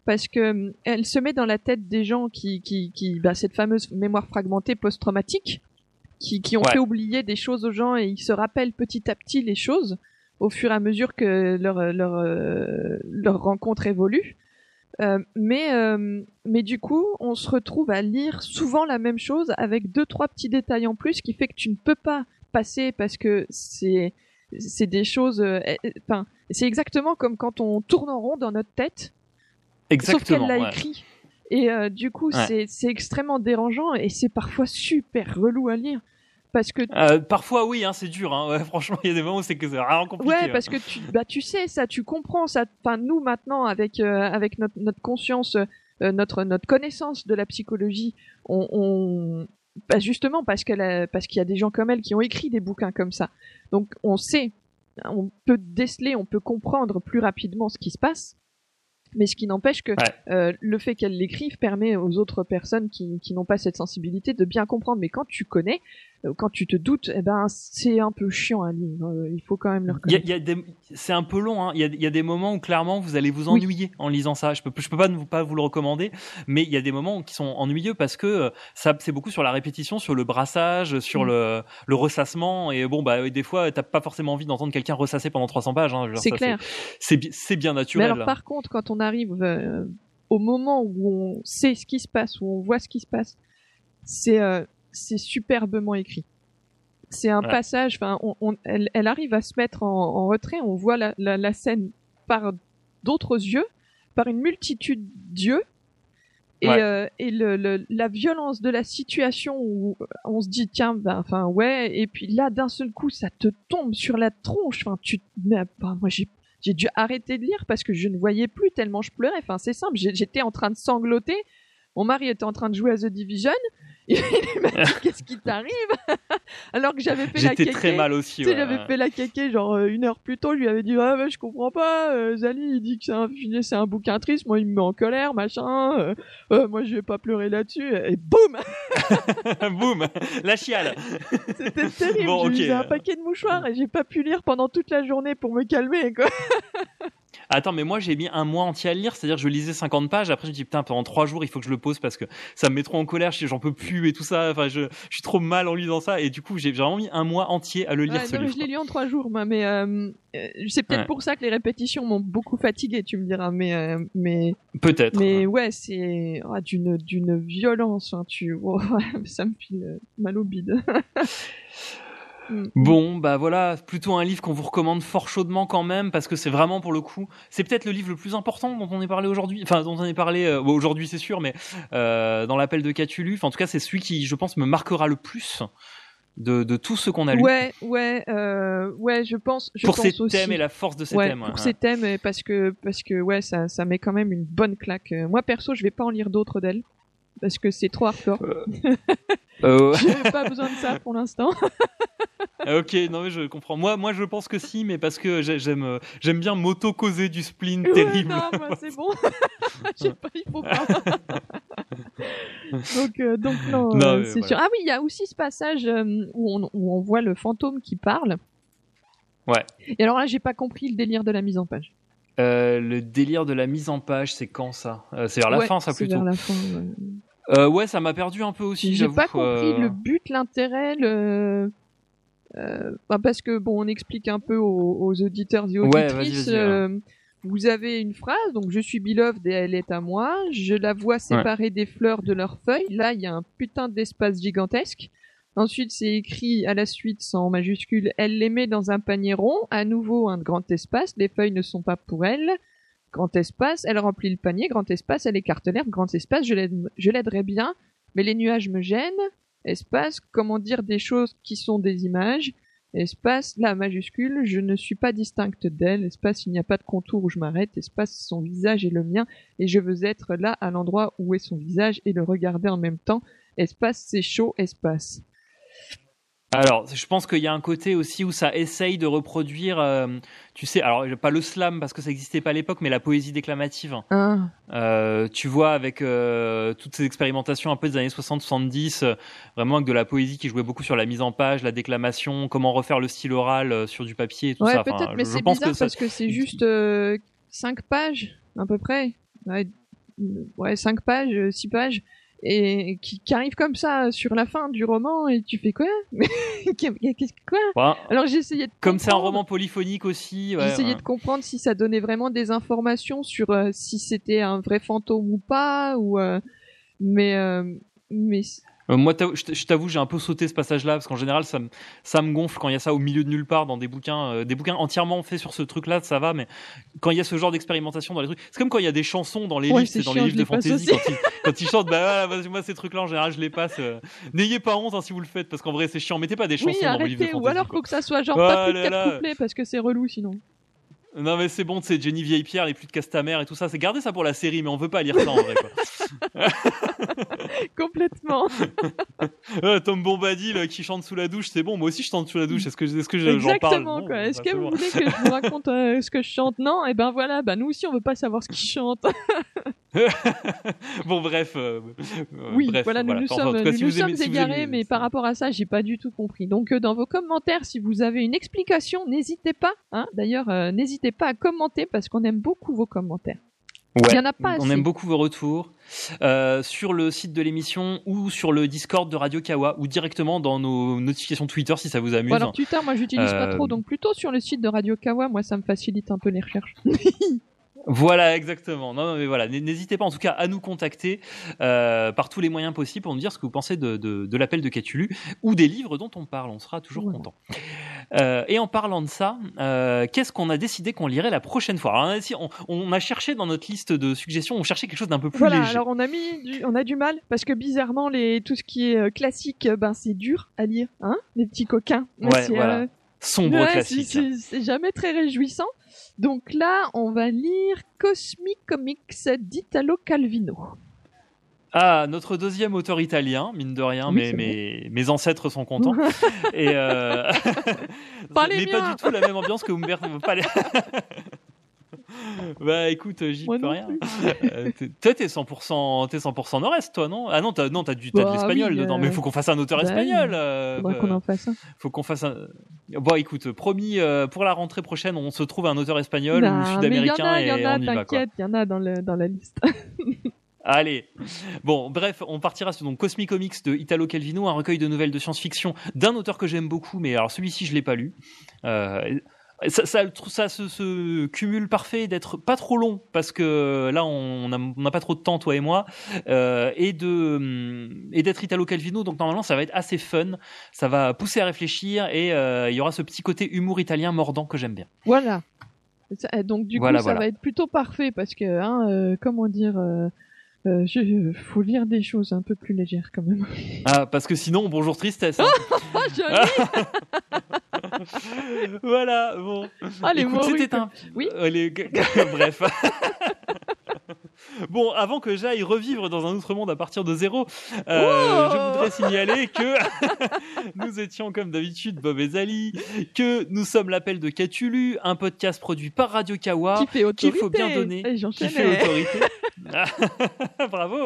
parce que elle se met dans la tête des gens qui, qui, qui, bah, cette fameuse mémoire fragmentée post-traumatique, qui, qui ont ouais. fait oublier des choses aux gens et ils se rappellent petit à petit les choses au fur et à mesure que leur, leur, euh, leur rencontre évolue. Euh, mais, euh, mais du coup, on se retrouve à lire souvent la même chose avec deux, trois petits détails en plus qui fait que tu ne peux pas passer parce que c'est, c'est des choses, enfin, euh, c'est exactement comme quand on tourne en rond dans notre tête. Exactement. Sauf qu'elle l'a ouais. écrit. Et euh, du coup, ouais. c'est, c'est extrêmement dérangeant et c'est parfois super relou à lire. Parce que euh, parfois oui hein, c'est dur hein. Ouais, franchement il y a des moments où c'est que c'est vraiment compliqué. Ouais, parce que tu bah tu sais ça, tu comprends ça. Enfin nous maintenant avec euh, avec notre notre conscience, euh, notre notre connaissance de la psychologie, on, on bah justement parce qu'elle a, parce qu'il y a des gens comme elle qui ont écrit des bouquins comme ça. Donc on sait, on peut déceler, on peut comprendre plus rapidement ce qui se passe. Mais ce qui n'empêche que ouais. euh, le fait qu'elle l'écrive permet aux autres personnes qui, qui n'ont pas cette sensibilité de bien comprendre. Mais quand tu connais, euh, quand tu te doutes, eh ben c'est un peu chiant à lire. Euh, il faut quand même le reconnaître. Il y a, il y a des, c'est un peu long. Hein. Il y a, il y a des moments où clairement vous allez vous ennuyer oui. en lisant ça. Je peux, je peux pas ne vous pas vous le recommander, mais il y a des moments qui sont ennuyeux parce que ça, c'est beaucoup sur la répétition, sur le brassage, sur mmh. le, le ressassement. Et bon, bah des fois, t'as pas forcément envie d'entendre quelqu'un ressasser pendant trois cents pages. Hein. Genre, c'est ça, clair. C'est, c'est, c'est bien naturel. Mais alors, par contre, quand on arrive euh, au moment où on sait ce qui se passe, où on voit ce qui se passe, c'est euh, c'est superbement écrit. C'est un ouais. passage, enfin, on, on, elle, elle arrive à se mettre en, en retrait. On voit la, la, la scène par d'autres yeux, par une multitude d'yeux, et, ouais. euh, et le, le, la violence de la situation où on se dit tiens, ben, enfin ouais, et puis là d'un seul coup ça te tombe sur la tronche. Enfin, tu, mais ben, moi j'ai J'ai dû arrêter de lire parce que je ne voyais plus tellement je pleurais. Enfin, c'est simple. J'étais en train de sangloter. Mon mari était en train de jouer à The Division. Il m'a dit qu'est-ce qui t'arrive? Alors que j'avais fait J'étais la kéké. J'étais très mal aussi. Tu sais, ouais. j'avais fait la kéké genre euh, une heure plus tôt. Je lui avais dit ah ben je comprends pas. Euh, Zali il dit que c'est un c'est un bouquin triste. Moi il me met en colère machin. Euh, euh, moi je vais pas pleurer là-dessus. Et boum. Boum. La chiale. C'était terrible. Bon, j'ai okay. usé un paquet de mouchoirs et j'ai pas pu lire pendant toute la journée pour me calmer quoi. Attends, mais moi j'ai mis un mois entier à lire, c'est-à-dire que je lisais cinquante pages, après je me dis putain pendant trois jours il faut que je le pose parce que ça me met trop en colère, j'en peux plus et tout ça, enfin je, je suis trop mal en lisant ça et du coup j'ai vraiment mis un mois entier à le lire ouais, ce non, livre. Je l'ai lu en trois jours moi, mais euh, c'est peut-être ouais. pour ça que les répétitions m'ont beaucoup fatigué, tu me diras, mais euh, mais peut-être. Mais ouais, c'est oh, d'une d'une violence, hein, tu, oh, ça me file mal au bide. Bon, bah voilà, plutôt un livre qu'on vous recommande fort chaudement quand même, parce que c'est vraiment pour le coup, c'est peut-être le livre le plus important dont on ait parlé aujourd'hui, enfin dont on ait parlé euh, bon, aujourd'hui c'est sûr, mais euh, dans l'appel de Cthulhu, enfin, en tout cas c'est celui qui, je pense, me marquera le plus de, de tout ce qu'on a lu. Ouais, ouais, euh, ouais, je pense. Je pour pense ses aussi. thèmes et la force de ses ouais, thèmes. Pour ouais. ses thèmes, et parce que parce que ouais, ça ça met quand même une bonne claque. Moi perso, je vais pas en lire d'autres d'elle. Parce que c'est trop hardcore. Euh... euh... J'ai pas besoin de ça pour l'instant. Ok, non mais je comprends. Moi, moi, je pense que si, mais parce que j'aime, j'aime bien m'auto-causer du spleen ouais, terrible. Non, moi c'est bon. Je sais pas, il faut pas. donc, euh, donc non, non euh, c'est voilà. sûr. Ah oui, il y a aussi ce passage euh, où, on, où on voit le fantôme qui parle. Ouais. Et alors là, j'ai pas compris le délire de la mise en page. Euh, le délire de la mise en page, c'est quand ça euh, C'est vers la ouais, fin, ça plutôt. C'est vers la fin. Ouais. Euh, ouais, ça m'a perdu un peu aussi. J'ai j'avoue, pas compris euh... le but, l'intérêt, le. Euh, bah parce que bon, on explique un peu aux, aux auditeurs et auditrices. Ouais, vas-y, vas-y, euh, ouais. Vous avez une phrase, donc je suis beloved et elle est à moi. Je la vois séparée ouais. des fleurs de leurs feuilles. Là, il y a un putain d'espace gigantesque. Ensuite, c'est écrit à la suite sans majuscule. Elle les met dans un panier rond. À nouveau, un grand espace. Les feuilles ne sont pas pour elle. Grand espace. Elle remplit le panier. Grand espace. Elle écarte l'herbe. Grand espace. Je l'aide, je l'aiderai bien. Mais les nuages me gênent. Espace. Comment dire des choses qui sont des images. Espace. La majuscule. Je ne suis pas distincte d'elle. Espace. Il n'y a pas de contour où je m'arrête. Espace. Son visage est le mien. Et je veux être là à l'endroit où est son visage et le regarder en même temps. Espace. C'est chaud. Espace. Alors, je pense qu'il y a un côté aussi où ça essaye de reproduire, euh, tu sais, alors pas le slam parce que ça n'existait pas à l'époque, mais la poésie déclamative. Ah. Euh, tu vois, avec euh, toutes ces expérimentations un peu des années soixante soixante-dix, euh, vraiment avec de la poésie qui jouait beaucoup sur la mise en page, la déclamation, comment refaire le style oral euh, sur du papier et tout ouais, ça. peut-être, enfin, mais je, c'est je pense bizarre que ça... parce que c'est juste euh, cinq pages à peu près. Ouais. ouais, cinq pages, six pages, et qui, qui arrive comme ça sur la fin du roman, et tu fais quoi? Qu'est-ce que quoi? Ouais. Alors j'ai essayé de Comme c'est un roman polyphonique aussi, ouais, j'ai essayé ouais. de comprendre si ça donnait vraiment des informations sur euh, si c'était un vrai fantôme ou pas, ou euh, mais euh, mais Euh, moi, t'avoue- je t- je t'avoue, j'ai un peu sauté ce passage-là parce qu'en général, ça me ça me gonfle quand il y a ça au milieu de nulle part dans des bouquins, euh, des bouquins entièrement faits sur ce truc-là, ça va. Mais quand il y a ce genre d'expérimentation dans les trucs, c'est comme quand il y a des chansons dans les Ouais, livres, c'est c'est dans chiant, les livres je de les passe fantasy aussi. quand ils, quand ils chantent. Bah voilà, moi ces trucs-là en général, je les passe. euh. N'ayez pas honte hein, si vous le faites parce qu'en vrai, c'est chiant. Mettez pas des chansons oui, dans vos livres de arrêtez, fantasy. ou alors quoi. faut que ça soit genre Oh pas plus de là quatre là. couplets parce que c'est relou sinon. Non mais c'est bon, c'est Jenny vieille Pierre, les plus de Castamère et tout ça. C'est garder ça pour la série, mais on veut pas lire ça en vrai. Quoi. Complètement. Euh, Tom Bombadil qui chante sous la douche, c'est bon. Moi aussi, je chante sous la douche. Est-ce que, est-ce que je- j'en parle? Exactement Bon, quoi. Est-ce bah, que c'est vous bon. voulez que je vous raconte euh, ce que je chante? Non, et ben voilà, bah nous aussi on veut pas savoir ce qu'il chante. Bon, bref. euh, euh, Oui, bref, voilà, nous nous Enfin, sommes, en tout cas, nous si nous vous aimez- sommes si vous égarés, aimez- mais par rapport à ça, j'ai pas du tout compris. Donc, euh, dans vos commentaires, si vous avez une explication, n'hésitez pas. Hein, d'ailleurs, euh, n'hésitez pas à commenter parce qu'on aime beaucoup vos commentaires. Ouais, Il y en a pas on assez. aime beaucoup vos retours euh, sur le site de l'émission ou sur le Discord de Radio Kawa ou directement dans nos notifications Twitter si ça vous amuse. Bon, alors Twitter, moi j'utilise pas Euh, trop, donc plutôt sur le site de Radio Kawa, moi ça me facilite un peu les recherches. Voilà, exactement. Non, non, mais voilà, N- n'hésitez pas en tout cas à nous contacter euh, par tous les moyens possibles pour nous dire ce que vous pensez de, de, de l'appel de Cthulhu ou des livres dont on parle. On sera toujours Voilà. content. Euh, et en parlant de ça, euh, qu'est-ce qu'on a décidé qu'on lirait la prochaine fois? Alors, on, a, essayé- on, on a cherché dans notre liste de suggestions, on cherchait quelque chose d'un peu plus Voilà, léger. alors on a mis du, on a du mal parce que bizarrement les tout ce qui est euh, classique, euh, ben c'est dur à lire, hein, les petits coquins. Mais Ouais, c'est, voilà. euh, Sombre ouais, classique. c'est- C'est c'est jamais très réjouissant. Donc là, on va lire Cosmic Comics d'Italo Calvino. Ah, notre deuxième auteur italien, mine de rien, Oui, mais c'est mes, mes ancêtres sont contents. Et euh... Pas les mais miens. pas du tout la même ambiance que Umberto. Pas les... Bah écoute, j'y Moi peux non rien. plus. Euh, t'es- toi, t'es cent pour cent, t'es cent pour cent nord-est, toi, non? Ah non, t'as, non, t'as du, t'as Bah de l'espagnol oui, dedans. euh, Mais il faut qu'on fasse un auteur bah espagnol. oui. euh, Faudrait euh, qu'on en fasse un. Faut qu'on fasse un. Bon, écoute, promis, euh, pour la rentrée prochaine, on se trouve un auteur espagnol Non, ou sud-américain mais il y en a, il et y en a, on y va, quoi. t'inquiète, il y en a dans, le, dans la liste. Allez. Bon, bref, on partira sur donc Cosmic Comics de Italo Calvino, un recueil de nouvelles de science-fiction d'un auteur que j'aime beaucoup, mais alors celui-ci je l'ai pas lu. Euh, ça, ça, ça se, se cumule parfait d'être pas trop long parce que là on n'a on a pas trop de temps toi et moi euh, et de et d'être Italo Calvino, donc normalement ça va être assez fun, ça va pousser à réfléchir et euh, il y aura ce petit côté humour italien mordant que j'aime bien. Voilà. Ça- Donc du Voilà, coup, ça voilà. va être plutôt parfait parce que, hein, euh, comment dire, euh, euh, je, faut lire des choses un peu plus légères quand même. Ah, parce que sinon bonjour tristesse. Hein. Oh, joli. Voilà, bon. Ah, les Écoute, morues, c'était quoi. un. Oui. Euh, les- Bref. Bon, avant que j'aille revivre dans un autre monde à partir de zéro, euh, Oh je voudrais signaler que nous étions comme d'habitude Bob et Zali, que nous sommes l'appel de Cthulhu, un podcast produit par Radio Kawa, Qui fait autorité. qu'il faut bien donner, Et qui j'enchaînais. fait autorité. Bravo.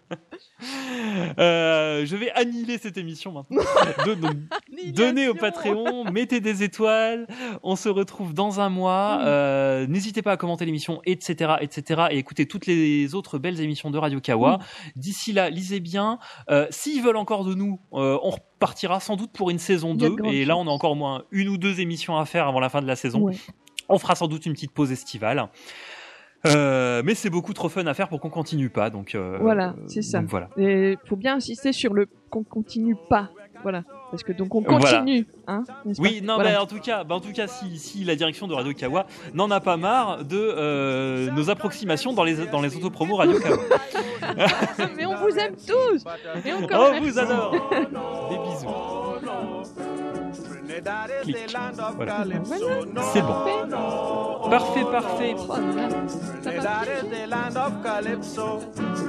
Euh, je vais annihiler cette émission maintenant. De- donc, donnez au Patreon, mettez des étoiles. On se retrouve dans un mois. Oui. Euh, n'hésitez pas à commenter l'émission, et cetera, et cetera, et écoutez toutes les autres belles émissions de Radio Kawa. Oui. D'ici là, lisez bien. Euh, s'ils veulent encore de nous, euh, on repartira sans doute pour une saison Il y a de deux. grandes Et là, on a chances. encore au moins une ou deux émissions à faire avant la fin de la saison. Ouais. On fera sans doute une petite pause estivale. Euh, mais c'est beaucoup trop fun à faire pour qu'on continue pas, donc euh, Voilà, c'est ça. donc voilà. Et faut bien insister sur le qu'on continue pas. Voilà. Parce que donc on Voilà. continue, hein. n'est-ce Oui, pas non, Voilà. mais en tout cas, bah en tout cas, si, si la direction de Radio Kawa n'en a pas marre de euh, nos approximations dans les dans les autopromos Radio Kawa. Mais on vous aime tous. Et encore On merci. vous adore. Des bisous. Clic. Voilà. Voilà. C'est bon. Parfait, parfait. Oh là là. Ça va Trinidad bien. is the land of Calypso.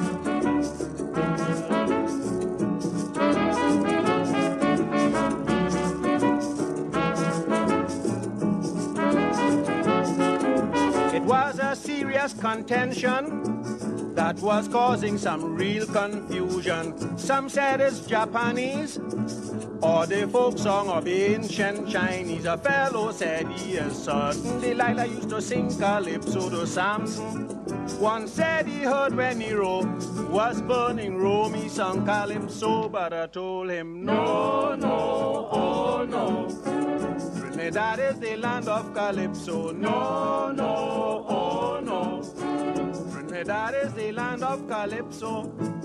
It was a serious contention that was causing some real confusion. Some said it's Japanese or the folk song of ancient Chinese. A fellow said he is certain Delilah used to sing calypso to Samson. One said he heard when Nero was burning Rome, he sung calypso, but I told him no, no, oh no. Trinidad is the land of calypso, no, no, oh no. Trinidad is the land of calypso.